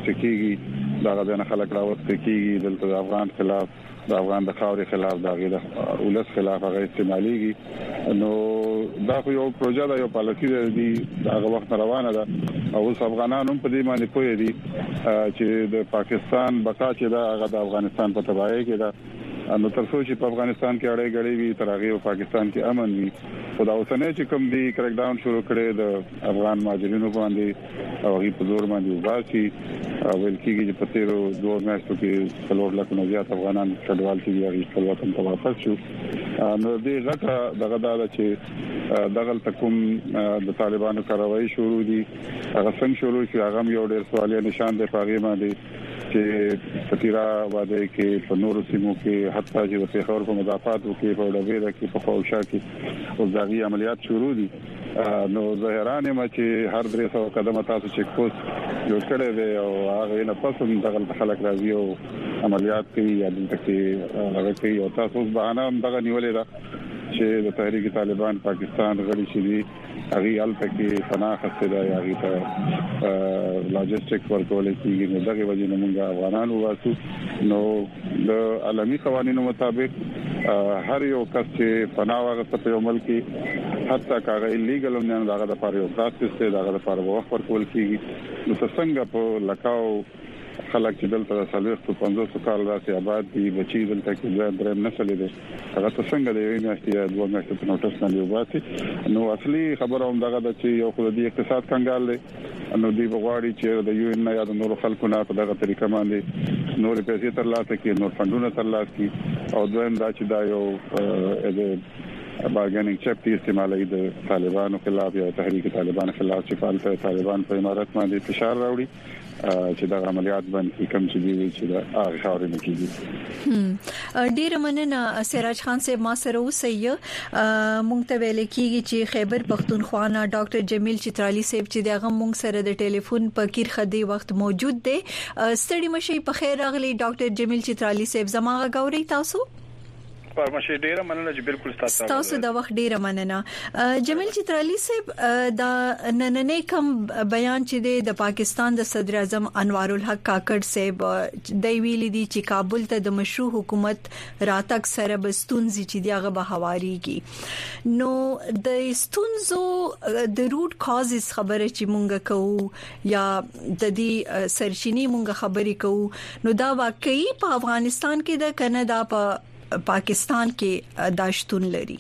حقيقي دغه د خلک راوست کیږي د افغان خلاف د افغان د خاورې خلاف دغه د ولس خلاف هغه استعماليږي نو دا خو یو پروژه دا یو پالیسي دی دغه وخت روانه ده او اوس افغانانو په دې باندې پوهې دي چې د پاکستان بقا چې دا هغه د افغانستان په تباہي کې ده نو تر څو چې په افغانستان کې اړې غړې وي تر هغه په پاکستان کې امن وي خو دا اوسنۍ چې کوم دی کریک ډاون شروع کړي د افغان مهاجرینو باندې او هغه په زور باندې وباسي ویل کېږي چې په تیرو دوه میاشتو کې څلور لک نه زیات افغانان کډوال شي هغه خپل وطن ته واپس شو نو دې غټه دغه دا چې دغه تکوم د طالبانو کاروایی شروع دي هغه څنګه شروع شي هغه یو ډېر سوالي نشان دی پاغي باندې چې فتیرا واده کې په نورو سیمو کې حتی چې د پیښور په مدافعاتو کې په ډبره کې په خوشا کې او ځاګي عملیات شروع دي نو ظاهرانه ما چې هر درې سو قدمه تاسو چې کوس جوړ کړی دی او هغه نه پسوم دغه خلک راځي او عملیات کوي یا دلته کې هغه کوي او تاسو بهانه دغه نیولې ده چې د تحریک طالبان پاکستان غړي شي هغه الته کې پناه خسته ده یا هغه لاجستیک ورکول کېږي نو دغه وجه نه موږ افغانان واسو نو د عالمي قوانینو مطابق هر یو کس چې پناه واغسته په عمل کې حتی کاغه ایلیګل نه دغه د پاره یو پروسس دی دغه د پاره وخت ورکول کېږي نو څنګه په لکاو خلک چې دلته د سلوخت په پنځوس کال راځي آباد دي بچي دلته کې ځای درم نسل دي هغه څنګه د یوې میاشتې یا دوه میاشتې په نوټس باندې وباسي نو اصلي خبره هم دغه د چې یو خو د اقتصاد کنګال دی نو دی بغواړي چې د یو ان یا د نورو خلکو نه په دغه طریقه باندې نور پیسې ترلاسه کړي نور فندونه ترلاسه کړي او دویم دا چې دا یو د بارګیننګ چپ دی استعمالي د طالبانو خلاف یا تحریک طالبان خلاف چې فعال طالبان په امارات باندې فشار راوړي چې دا عملیات باندې کوم چې دی چې دا هغه خاورې نه کیږي ډیر مننه سراج خان صاحب ما سره اوسئ مونږ ته ویل کیږي چې خیبر پختونخوا نه ډاکټر جمیل چترالی صاحب چې دغه مونږ سره د ټلیفون په کیر خدي وخت موجود دی ستړي مشي په خیر راغلی ډاکټر جمیل چترالی صاحب زماغه غوري تاسو پرمشه ډیره مننه چې بالکل تاسو تاسو د وخت ډیره مننه جمیل چترالی صاحب دا نننې کوم بیان چې د پاکستان د صدر اعظم انوار الحق کاکړ صاحب د ویلي دي چې کابل ته د مشروع حکومت راتګ سره بستونزي چې دیغه به حواریږي نو د ستونزو د روټ کازز خبره چې مونږ کوو یا د دې سرچینې مونږ خبرې کوو نو دا واقعي په افغانستان کې د کناډا په پاکستان کې داشتون لري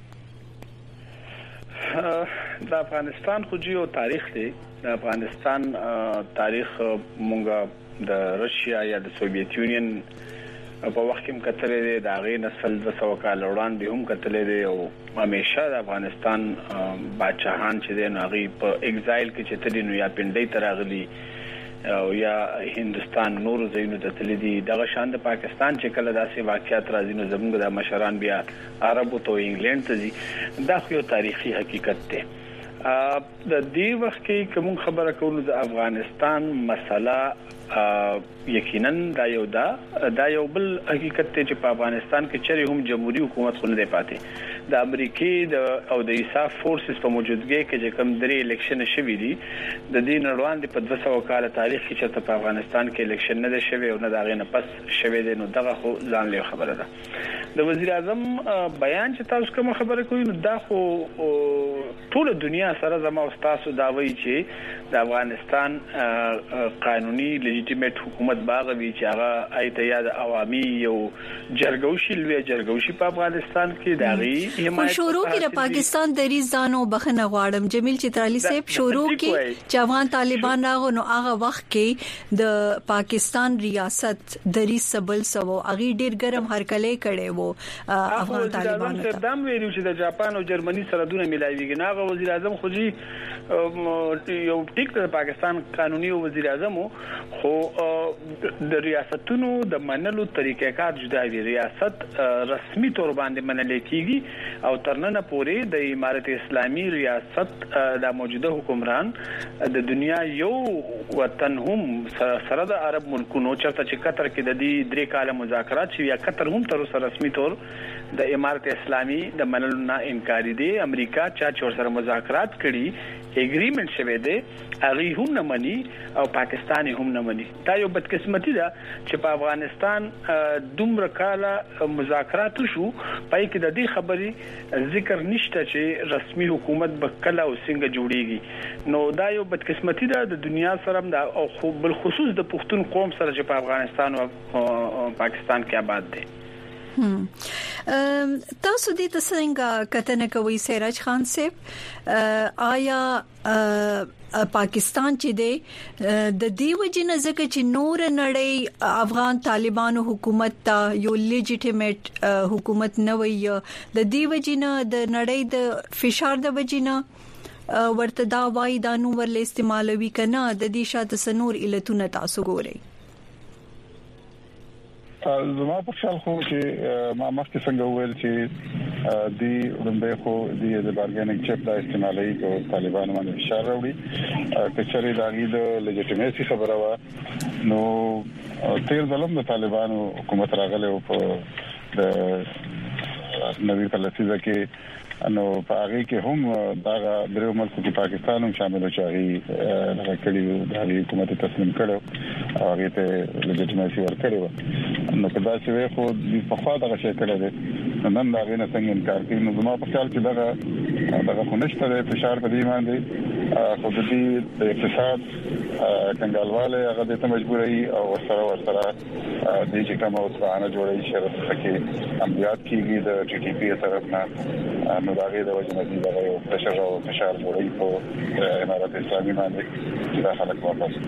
د افغانستان خو جیو تاریخ دی د افغانستان تاریخ مونږه د روسیا یا د سوویت یونین په وخت کې کتلې دی د غي نسل د سو کال وړاندې هم کتلې دی او همیشه د افغانستان بادشاہان چې دی نو غي په ایگزایل کې چې تدي نو یا پندې تراغلي او یا هندستان نور زینو ته تللی دي دغه شان د پاکستان چې کله داسې واقعیت راځي نو زموږ د مشران بیا عربو ته انګلند ته ځي دا خو یو تاریخي حقیقت دی د دې وخت کې کوم خبره کوو د افغانستان مسله یقینا دا یو دا دا یو بل حقیقت ته چې په افغانستان کې چېرې هم جمهوریت حکومت خو نه دی پاتې د امریکای د او د ایساف فورسز په موجودګۍ کې چې کوم درې الیکشن شوي دي د دین وړاندې په دوه سوه کال تاریخ کې چې په افغانستان کې الیکشن نه دی شوی او نه دا غي نه پس شوی دی نو دغه خو ځان له خبره ده د وزیر اعظم بیان چې تاسو کوم خبره کوي نو دا خو ټول دنیا سره زموږ تاسو دا وایي چې د افغانستان قانوني لیجیټیمیټ حکومت باغوي چې هغه ایته یا د عوامي یو جرګوشي لوی جرګوشي په افغانستان کې داغي خو شروع کې د پاکستان د ریزانو بخنه غواړم جمیل چترالی صاحب شروع کې چې افغان طالبان راغو نو هغه وخت کې د پاکستان ریاست د ریسبل سو اغي ډیر ګرم هرکلې کړي وو افغان طالبانو ته دام ویلو چې د جاپان او جرمني سره دونه ملایويږي ناغه وزیر اعظم خو جی یو ټیک د پاکستان قانوني وزیر اعظم خو د ریاستونو د منلو طریقې کار جدا دی. ریاست رسمي تور باندې منل کیږي او ترنن پورې د امارت اسلامي ریاست د موجوده حکمران د دنیا یو وطن هم سره د عرب ملکونو چرته چې قطر کې د دې درې کاله مذاکرات شي یا قطر هم تر سره رسمي تور د امارت اسلامي د منلو نه انکار دي. امریکا چا چې سره مذاکرات کړي اګریمنت شوه دی هغه هم نه مني او پاکستان هم نه مني. دا یو بدقسمتي ده چې په افغانستان دومره کاله مذاکرات شو پای کې د دې خبري ذکر نشته چې رسمي حکومت بکله او څنګه جوړيږي. نو دا یو بدقسمتي ده د دنیا سره او بل خصوص د پښتون قوم سره چې په افغانستان او پاکستان کې آباد دي. هم تاسو دې څنګه کتنه کوي سراج خان صاحب؟ آیا پاکستان چې دی د دې وجنه ځکه چې نور نړۍ افغان طالبانو حکومت ته یو لیجیټیمیټ حکومت نه وي د دې وجنه د نړۍ د فشار د وجنه ورته دا وای دا نو ورل استعمالوي کنه د دې شاته سنور التونه تاسو ګورئ؟ زما په خیال خو چې ما مخکې څنګه وویل چې د لومبه خو د بارګینګ چپ د استعمالي او طالبانو باندې فشار راوړي کچري داغي د لیجیټیمیسي خبره وا نو تیر ظلم د طالبانو حکومت راغله او په د نوی فلسفه کې نو په هغه کې هم دا درو ملک کې پاکستان هم شامل شوی هغه کلی د حکومت تسلیم کړو او هغه ته لیجیټیمیسي ورکړو نو په داسې خو په خوا دغه شی کړی دی نن دا غینه څنګه انکار کوي. نو زما په خیال کې دغه دغه خو نشته د فشار په دی باندې خو د دې د اقتصاد څنګهواله هغه د ته مجبوري او سره ورسره د چې کوم اوسانه جوړي شرط کې عملیات کیږي د ټي ټي پی طرف نه نو دا غي د وجه نه دغه یو فشار او فشار جوړي په امارات اسلامي باندې دا خلک واپس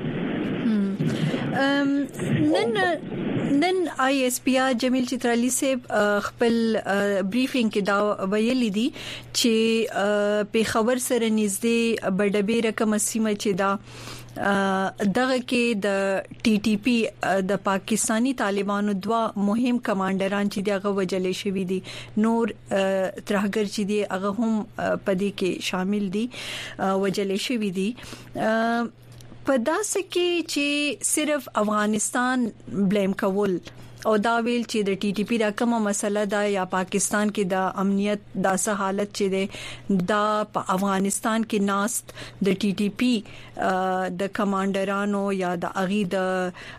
نن نن آی ایس پی آر جمیل چترالی صاحب خپل بریفینګ کې دا ویلي دي چې په خبر سره نږدې بډبې رقم سیمه چې دا دغه کې د ټي ټي پی د پاکستانی طالبانو دوا مهم کمانډران چې دغه وجلې شوی دي نور ترهګر چې دي هغه هم پدې کې شامل دي وجلې شوی دي په داسې کې چې صرف افغانستان بلیم کول او دا ویل چې د ټي ټي پی دا کومه مسله ده یا پاکستان کې د امنیت داسه حالت چې ده دا په افغانستان کې ناست د ټي ټي پی د کمانډرانو یا د اغي د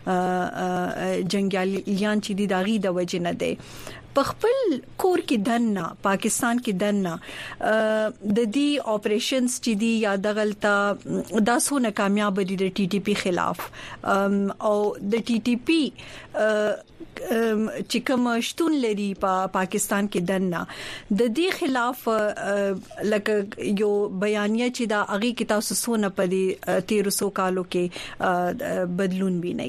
جنگیالیان چې دي د اغي د وجه نه ده په خپل کور کې دنه پاکستان کې دنه د دې اپریشنز چې دي یا د غلطه داسونه کامیاب دي د ټي ټي پی خلاف او د ټي ټي پی چې کوم شتون لري په پاکستان کې دنه د دې خلاف لکه یو بیانیه چې دا اغي کې تاسو سونه پدې تیرو سو کالو کې بدلون ویني.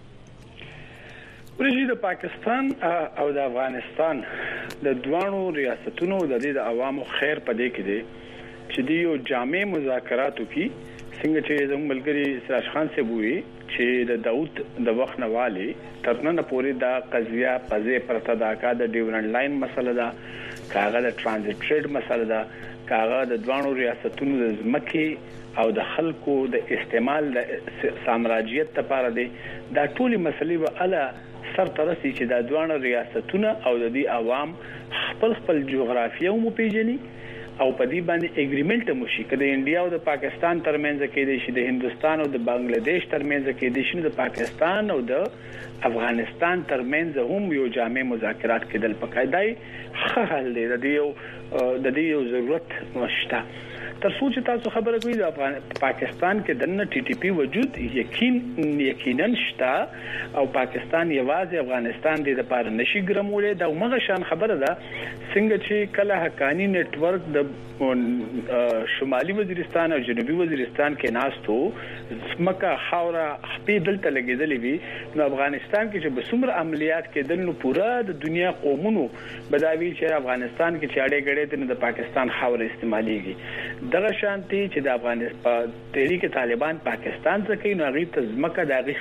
ورجی د پاکستان او د افغانستان د دوانو ریاستونو د دې د عوامو خیر پدې کې دي چې د یو جامع مذاکراتو کې څنګه چې زموږ ملګری سراج خان سے وی چې د داوود د وخت نواله ترنن پورې دا قضیه پځې پرته دا کا د ډیورنډ لاین مسله ده کاغه د ترانزیت ټریډ مسله ده کاغه د دوانو ریاستونو د ځمکې او د خلکو د استعمال د سامراجیت لپاره دي دا ټولي مسلې به اله سر ترسي چې د دوانو ریاستونو او د دې عوام خپل خپل جغرافیه مو پیژني او په دې باندې اګریمنت مو شي کله انډیا او د پاکستان ترمنځ کې دي چې د هندستان او د بنگلاديش ترمنځ کې دي چې د پاکستان او د افغانستان ترمنځ هم یو جامع مذاکرات کېدل پکای دی خه حل دی د دې د دې یو ضرورت مشته. تر څو چې تاسو خبره کوي د پاکستان کې د ټي ټي پی وجود یقین یقینا شته او پاکستان یوازې افغانستان د لپاره نشي ګرمولې دا موږ شان خبره ده څنګه چې کله حقانی نت ورک د شمالي وزیرستان او جنوبي وزیرستان کې ناستو مکه خاورا خپې دلته لګیدلې وي نو افغانستان کې چې بسمر عملیات کېدل نو پورا د دنیا قومونو بداوی چې افغانستان کې چاړې غړې د پاکستان خاور استعماليږي دغه شانتي چې د افغانستان تحریک طالبان پاکستان څخه کوي نو غي تزمکه دغه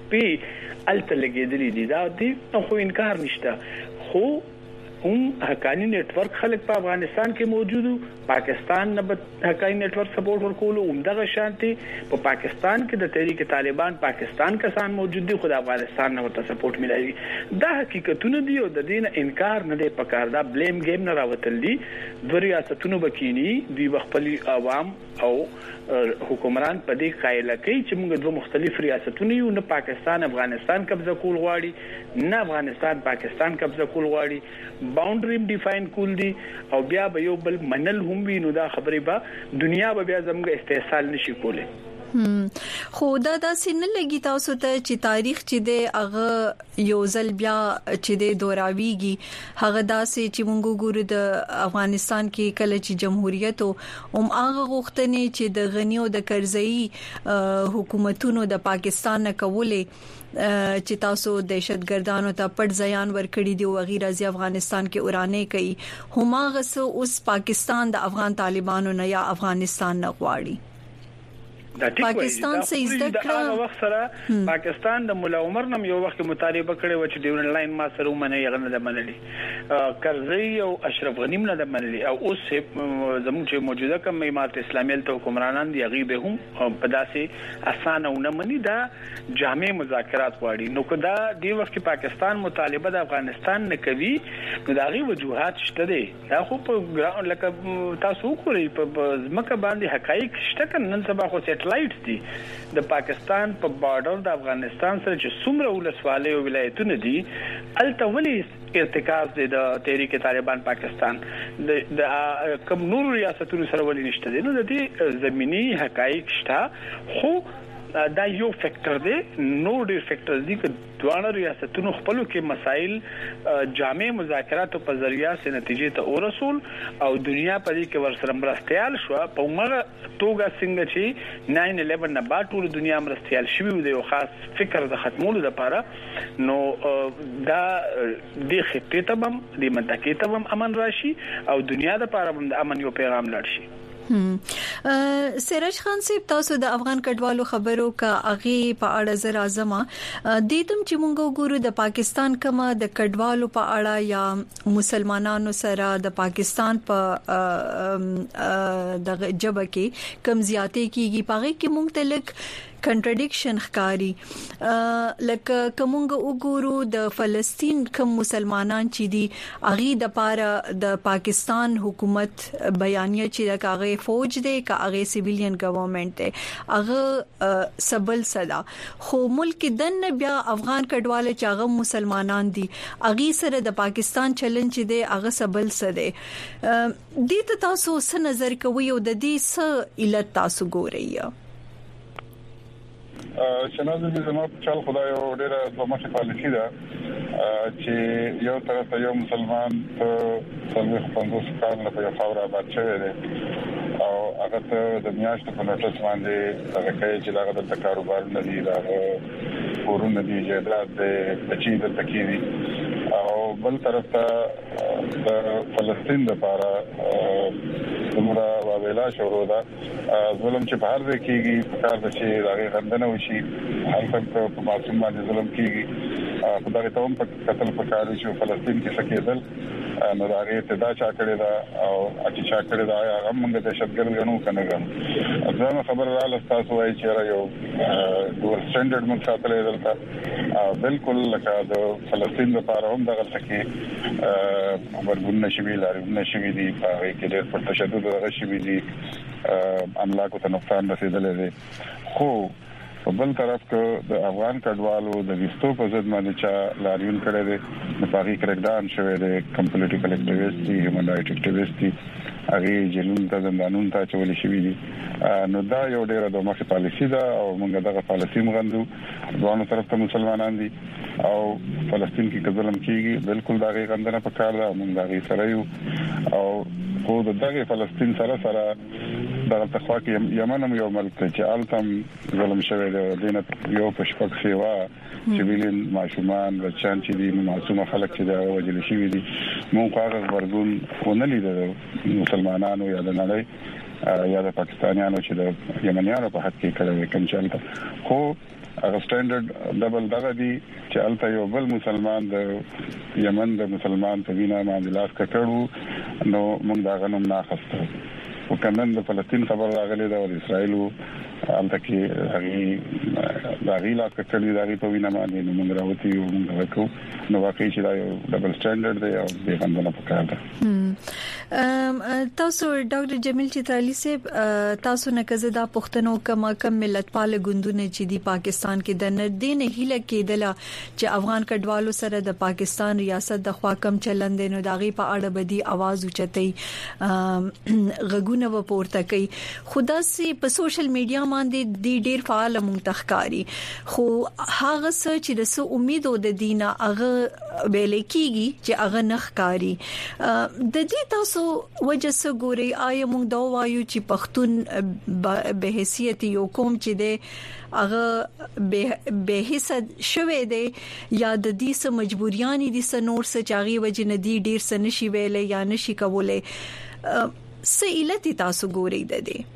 خپې الته لګیدلې دي دا دي خو انکار نشته خو هم حقانی نت ورک خلک په افغانستان کې موجودو پاکستان نه حقانی نت ورک سپورټ ورکولو عمدغه شانتي په پاکستان کې د تحریک طالبان پاکستان کسان موجود دي خو د افغانستان نه ورته سپورټ ملایي دا حقیقتونه دي او د دین انکار نه دی پکار دا بلیم گیم نه راوتل دي د ریاستونو بکینی دوی خپل عوام او حکمران په دې قائل کوي چې موږ دوه مختلف ریاستونه یو نه پاکستان افغانستان قبضه کول غواړي نه افغانستان پاکستان قبضه کول غواړي باونډري ډیفاین کول دي او بیا به یو بل منل هم وي نو دا خبرې به دنیا به بیا زموږ استحصال نشي کولای خو دا داسې نه لګي تاسو ته چې تاریخ چې د هغه یو ځل بیا چې د دوراویږي هغه داسې چې مونږ ګورو د افغانستان کې کله چې جمهوریت او هغه غوښتنې چې د غنیو د کرزئی حکومتونو د پاکستان نه کولې چې تاسو دهشتګردانو ته پټ ځایان ورکړي دي او غیر ازي افغانستان کې اورانه کوي هماغه اوس پاکستان د افغان طالبانو نه یا افغانستان نه غواړي دا پاکستان سه زده کړه هغه وخت سره پاکستان د مولا عمر نم یو وخت مطالبه کړې و چې د آنلاین ما سره ومنه یې غنه د منلي کرزئی او اشرف غنی نه د منلي او اوس زموږ چې موجوده کوم امارت اسلامي ته حکمرانان دی غیبه هم په داسې اسانه ونه مني دا جامع مذاکرات غواړي نو کدا دی وخت کې پاکستان مطالبه د افغانستان نه کوي نو دا غي وجوهات شته دي دا خو په لکه تاسو کوی په ځمکه باندې حقایق شته کنه سبا خو لایټ دي د پاکستان په بارډر د افغانستان سره چې څومره ولسوالۍ او ولایتونه دي التولی ارتکاز دي د تحریک طالبان پاکستان د کوم نور ریاستونو سره ولې نشته دي نو د دې زمینی حقایق شته خو دا یو فیکٹر دی نو ډیر فیکٹرز دي چې دوه ریاستونو خپل کې مسائل جامع مذاکرات په ذریعہ سره نتیجې ته ورسول او دنیا په دې کې ورسره مرستيال شو په عمره توګه څنګه چې ناین الیون نه بعد ټول دنیا مرستيال شوی دی او خاص فکر د ختمولو لپاره نو دا د خطې ته هم د منطقې ته هم امن راشي او دنیا لپاره هم د امن یو پیغام لړ شي سراج خان صاحب تاسو د افغان کډوالو خبرو کا اغه په اړه زر اعظم د دې چې مونږ ګورو د پاکستان کما د کډوالو په اړه یا مسلمانانو سره د پاکستان په د جبه کې کم زیاتې کیږي پاره کې مونږ تلک کنټرډکشن ښکاری لکه کومګه وګورو د فلسطین کوم مسلمانان چې دي اغي د پاره د پاکستان حکومت بیانیه چې د کاغه فوج دی کاغه سیویلین ګورنمنت دی اغه سبل صدا خو ملک دن بیا افغان کډواله چې هغه مسلمانان دي اغي سره د پاکستان چیلنج دی اغه سبل سده دې ته تاسو څه نظر کوي او د دې څه علت تاسو ګورئ شنازه دې زموږ چل خدای او ډیره د مخه پالیسي ده چې یو طرف ته یو مسلمان په څلور پنځوس کال نه په خاور آباد شوی دی او هغه ته د میاشتو په نوټس باندې هغه کوي چې هغه د کاروبار نه دی هغه پورونه دي جیدات د چین د تکیری او بل طرف ته د فلسطین لپاره زموږه واویلا شروع ده ظلم چې بهر دی کیږي کار د چې هغه غندنه وشي هلته په معصوم باندې ظلم کیږي خدای ته هم په قتل پکاري چې فلسطین کې سکیدل نو دا غي ابتدا چا کړی دا او چې چا کړی دا هغه موږ د شتګر غنو کنه غن ځنه خبر را لستاسو وای چې یو ډول سټانډرډ موږ ساتلې دلته بالکل لکه د فلسطین لپاره هم دغه څه کې ورګون نشوي لاري نشوي دي په کې ډېر په تشدد غشي دي املاک ته نقصان رسیدلې دي خو په بل طرف کې د افغان کډوالو د وستو په ضد باندې چې لاریون کړي دي د باغی کرکدان شوی دی کم پولیټیکل اکټیویسټ دي هیومن رائټ اکټیویسټ دي هغه جنون ته زندانون ته چول شي دي نو دا یو ډیره د مخه پالیسی ده او موږ دغه پالیسی مغندو دوه طرف ته مسلمانان دي او فلسطین کې ظلم کیږي بالکل دا غي غندنه پکار ده موږ دا غي سره یو او خو دغه فلسطین سره سره دغه تخوا کې یمن هم یو ملک چې التم ظلم شوی دی دینه یو پښپک سیوا سیویلین ماشومان بچان چې دي معصوم خلک چې دا وجل شي دي موږ هغه ورګون ونلې د مسلمانانو یا د نړۍ یا د پاکستانیانو چې د یمنیانو په حق کې کړي کوم چلته خو هغه سټانډرډ ډبل دغه دي چې الته یو بل مسلمان د یمن د مسلمان په وینا باندې لاس کړو نو موږ دا غنوم نه اخستو وکمن د فلسطین خبر راغلی دا د اسرایل الته کې هغه دا غیلا کړي دا غي په وینا باندې نو موږ راوتی یو موږ وکړو نو واقعي چې دا یو ډبل سټانډرډ دی او د غندنه پکار ده تاسو ډاکټر جمیل چترالی صاحب تاسو نه کزه دا پښتنو کما کم ملتپال ګوندونه چې دی پاکستان کې د نردې نه هیله کېدله چې افغان کډوالو سره د پاکستان ریاست د خوا کم چلند نو داغي په اړه بدی आवाज اوچتای غږونه پورته کوي خدا سي په سوشل میډیا باندې دی ډیر فعال منتخکاری خو هغه څه چې د سو امید او د دینه هغه ویل کیږي چې هغه نخکاری د دې تاسو وجه څه ګوري آیا موږ دا وایو چې پښتون به حیثیت یو قوم چې دی هغه به حیثیت شوه دی یا د دې سم مجبوریان دي سنور سچاغي وجه ندي ډیر سنشي ویلې یا نشي کولې څه علت تاسو ګوري د دې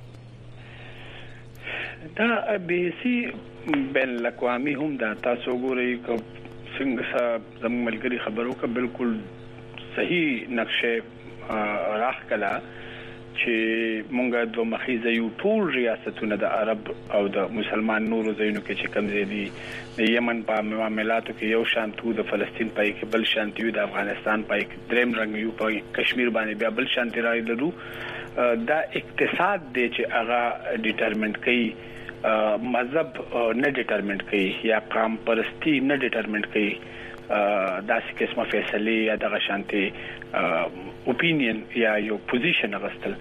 دا به سي بین الاقوامي هم دا تاسو ګوري کو څنګه زموږ ملګری خبرو کا بالکل صحیح نقشه راخ کلا چې مونږه دوه مخیزه یو ټول ریاستونه د عرب او د مسلمان نورو ځایونو کې چې کم زیدي د یمن په معاملاتو کې یو شانتو د فلسطین پای کې بل شانتي د افغانستان پای کې دریم رنګ یو په کشمیر باندې بیا بل شانتي راځي لرو دا اقتصاد دی چې هغه ډیټرمنټ کوي مذهب نه ډیټرمنټ کوي یا قوم پرستی نه ډیټرمنټ کوي دا څه قسمه فیصله یا د غشانتي اپینین یا یو پوزیشن غستل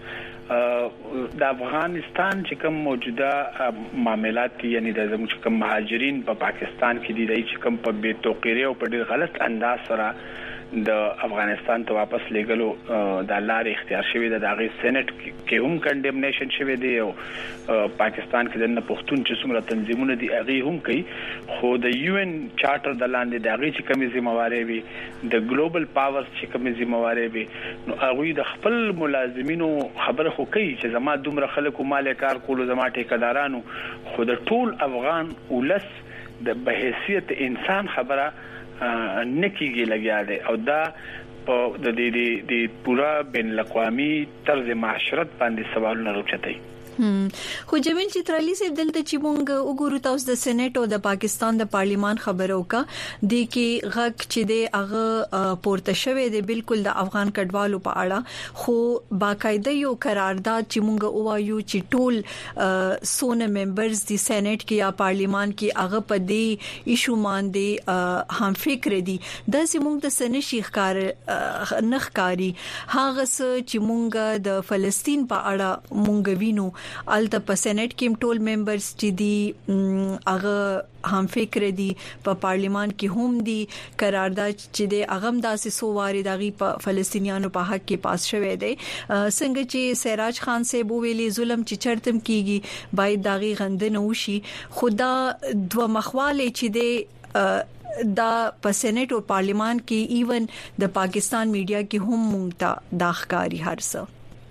د افغانستان چې کوم موجوده معاملات یعنی د زموږ کوم مهاجرین په پا پاکستان کې دي چې کوم په بے توقیره او په ډیر غلط انداز سره د افغانستان ته واپس لګلو د لارې اختیار شوی د دغه سېنات کې هم کنډمنیشن شوی دی او پاکستان کې د پښتون چې څومره تنظیمونه دي هغه هم کوي خو د یو ان چارټر د لاندې د هغه چې کومې ذمہواري وي د ګلوبل پاورز چې کومې ذمہواري وي نو هغه د خپل ملازمینو خبره خو کوي چې زما دومره خلکو مال کار کولو زما ټیکدارانو خو د ټول افغان ولس د بهیثیت انسان خبره نکیږي لګیا دی او دا په د دې د پورا بین الاقوامي طرز معاشرت باندې سوالونه راوچتای خو جمیل چترالی صاحب دلته چې مونږ وګورو تاسو د سېنات او د پاکستان د پارلیمان خبرو کا د کې غږ چې د هغه پورته شوی دی بالکل د افغان کډوالو په اړه خو باقاعده یو قرارداد چې مونږ وایو چې ټول سونه ممبرز د سېنات کې یا پارلیمان کې هغه په دې ایشو باندې هم فکر دي د سیمونږ د سنشي ښکار نخکاری هغه چې مونږ د فلسطین په اړه مونږ وینو الته په سېنات کې ټول ممبرز چې دي هغه هم فکر دي په پارلیمان کې هم دي قرارداد چې د اغم داسې سو واري دغه په فلسطینیانو په حق کې پاس شوه دی څنګه چې سراج خان صاحب ویلي ظلم چې چرتم کیږي باید دغه غندنه وشي خدا دوه مخواله چې د دا په سېنات او پارلیمان کې ایون د پاکستان میډیا کې هم مونږ ته داخکاری هرڅه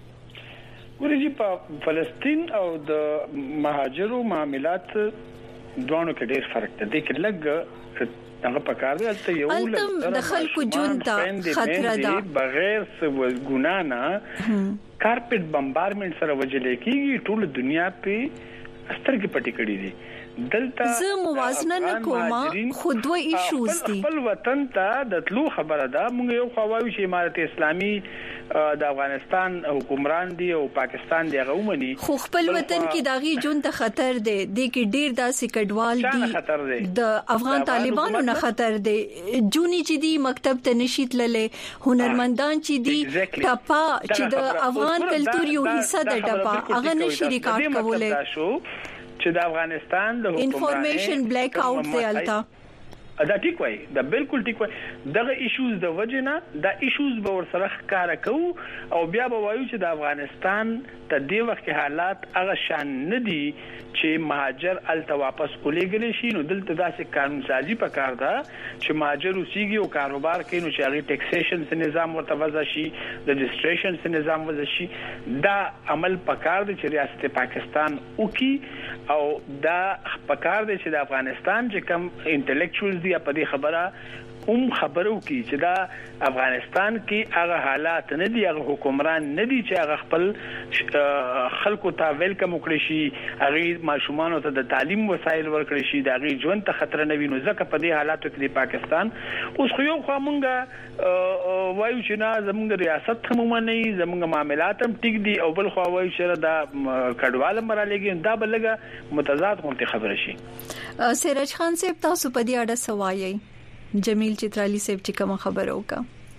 ورجی په فلسطین او د مهاجرو معاملات دوانو کې ډېر فرق دی کې لګ هغه پکار دی چې یو ل د خلکو جون ته خطر ده بغیر څه ګنا نه کارپټ بمبارمنټ سره وجلې کیږي ټول دنیا په استر کې پټی کړی دي دلته زه موازنه نه کوم خو دوه ایشوز دي خپل وطن ته د تلو خبره ده. موږ یو خواوي چې امارت اسلامي د افغانستان حکمران دي او پاکستان دی غومني، خو خپل وطن کې داغي جون ته خطر دی د کې ډیر داسې کډوال دي د افغان طالبانو نه خطر دی. جونی چې دی مکتب ته نشیت للې، هنرمندان چې دی ټپا چې د افغان کلچر یو حصہ د ټپا هغه نشي ریکارډ کولای چې د افغانستان د حکومت انفارمیشن بلیک آؤٹ دی التا دا ټیک وای دا بالکل ټیک وای. دغه ایشوز د وجنه دا ایشوز به ور سره ښکارا کو او بیا به وایو چې د افغانستان ته دی وخت حالات هغه شان نه دي چې مهاجر الته واپس ولېګل شي. نو دلته داسې قانون سازي پکار ده چې مهاجر وسیږي او کاروبار کوي، نو چې هغه ټیکسیشن سي نظام ورته وضع شي، رجسټریشن سي نظام وضع شي. دا عمل پکار دی چې ریاست پاکستان وکي او دا پکار دی چې د افغانستان چې کم انټلیکچوالز دی په دې خبره هم خبرو کی چې دا افغانستان کې هغه حالات نه دي، هغه حکمران نه دي چې هغه خپل خلکو ته ویلکم وکړي شي، هغه ماشومان ته د تعلیم وسایل ورکړي شي، دا هغه ژوند ته خطر نه وي. نو ځکه په دې حالاتو کې د پاکستان اوس خو یو خو مونږه وایو چې نه زمونږ ریاست هم نه زمونږ معاملات هم ټیک دي، او بل خو وایو چې دا کډوال مرالېږي، دا بلګه متضاد غونډه خبره شي. سراج خان صاحب تاسو په دې اړه سوایي جمیل چترالی صاحب چې کوم خبره وکا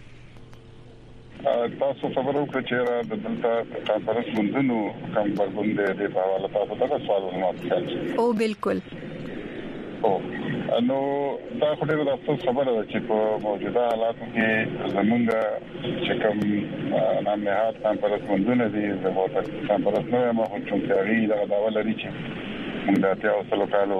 تاسو خبرو کې چې را د دلته کانفرنس مونږونو کوم برګوند دې په حواله تاسو ته سوال ماته او بالکل او نو دا خو ډېر د افسوس خبره ده چې په موجوده حالاتو کې زمونږ چې کوم نامنهاد کانفرنس مونږونه دي زموږ کانفرنس نه ما خو چې تغییر دغه ډول لري چې موږ د تاسو سره کالو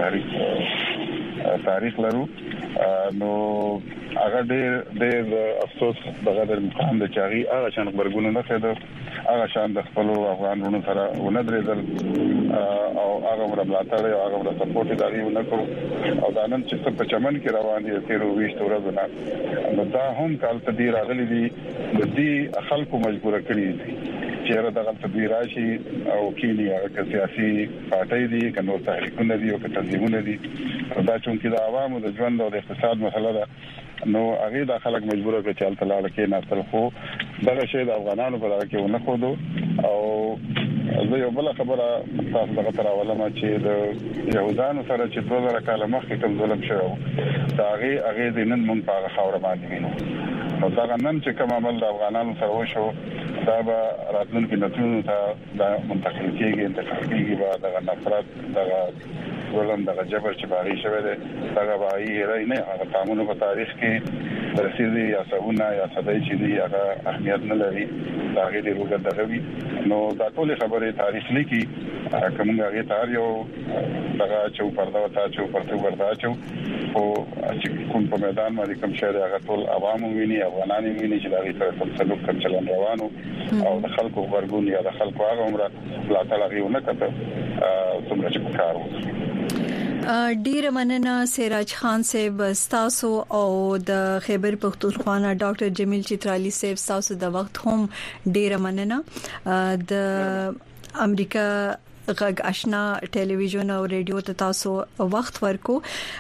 تاریخ تاریخ لرو. نو هغه ډېر ډېر افسوس دغه د امکان د چاغي هغه شان خبرګونه نه کېده، هغه شان د خپل افغان ورونو سره ونه درېدل او هغه مربلاتړ او هغه د سپورټ دغه ونه کړو او دا نن چې په چمن کې روان دي تیر ویشت ورځې نه دا هم کال تدیر راغلي دي د دې خلکو مجبور کړی دي چې دغه تدبیر راشي او کینی هغه سیاسي پارټي دي کنو تحریکونه دي او تنظیمونه دي. دا چې د عوامو د ژوند او د اقتصاد مسله ده، نو هغه د خلک مجبور کړي چې تلاله کې نه تل خو دغه شی د افغانانو په لاره کې ونه خودو. او زه یو بل خبره تاسو دغه تر اولما چې د يهودانو سره چې دوه زره کال مخکې کوم ظلم شوی دا هغه هغه د نن مونږ په خاور باندې وینو. نو دا نن چې کوم عمل د افغانانو سره وشو دا به راتلونکي نسلونو ته دا منتقل کېږي انتقال کېږي به دغه نفرت دغه ولهم دغه جبر چې باغی شوی دی دغه باغی هرای نه هغه تامونه په تاریخ کې رسیدي یا سونه یا صدای چې دی هغه اهمیت نه لري دا غي دی وګړه دغه وی. نو دا ټول خبره تاریخ لیکي کومه هغه تار یو دغه چې پردا وتا چې پرته وردا چې او چې کوم په میدان باندې کوم شهر هغه ټول عوامو ویني افغانان ویني چې دغه سره تسلط کوم چلن روانو او د خلکو ورګون یا د خلکو هغه عمره لا تعالی یو نه کته څومره چې کارو. ډیر مننه سراج خان صاحب تاسو او د خیبر پختونخوا ډاکټر جمیل چترالی صاحب تاسو د وخت هم ډیر مننه. د امریکا غږ آشنا ټلویزیون او ریډیو ته تاسو وخت ورکو.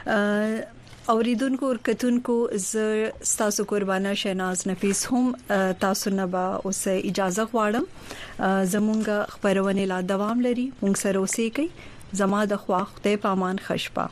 اوریدونکو ورکتونکو ز تاسو قربانه شیناز نفیس هم تاسو نه با اوس اجازه غواړم. زمونږ خبرونه لا دوام لري، مونږ سره اوسې کوي. زما د خوا خدای پامان خشپا.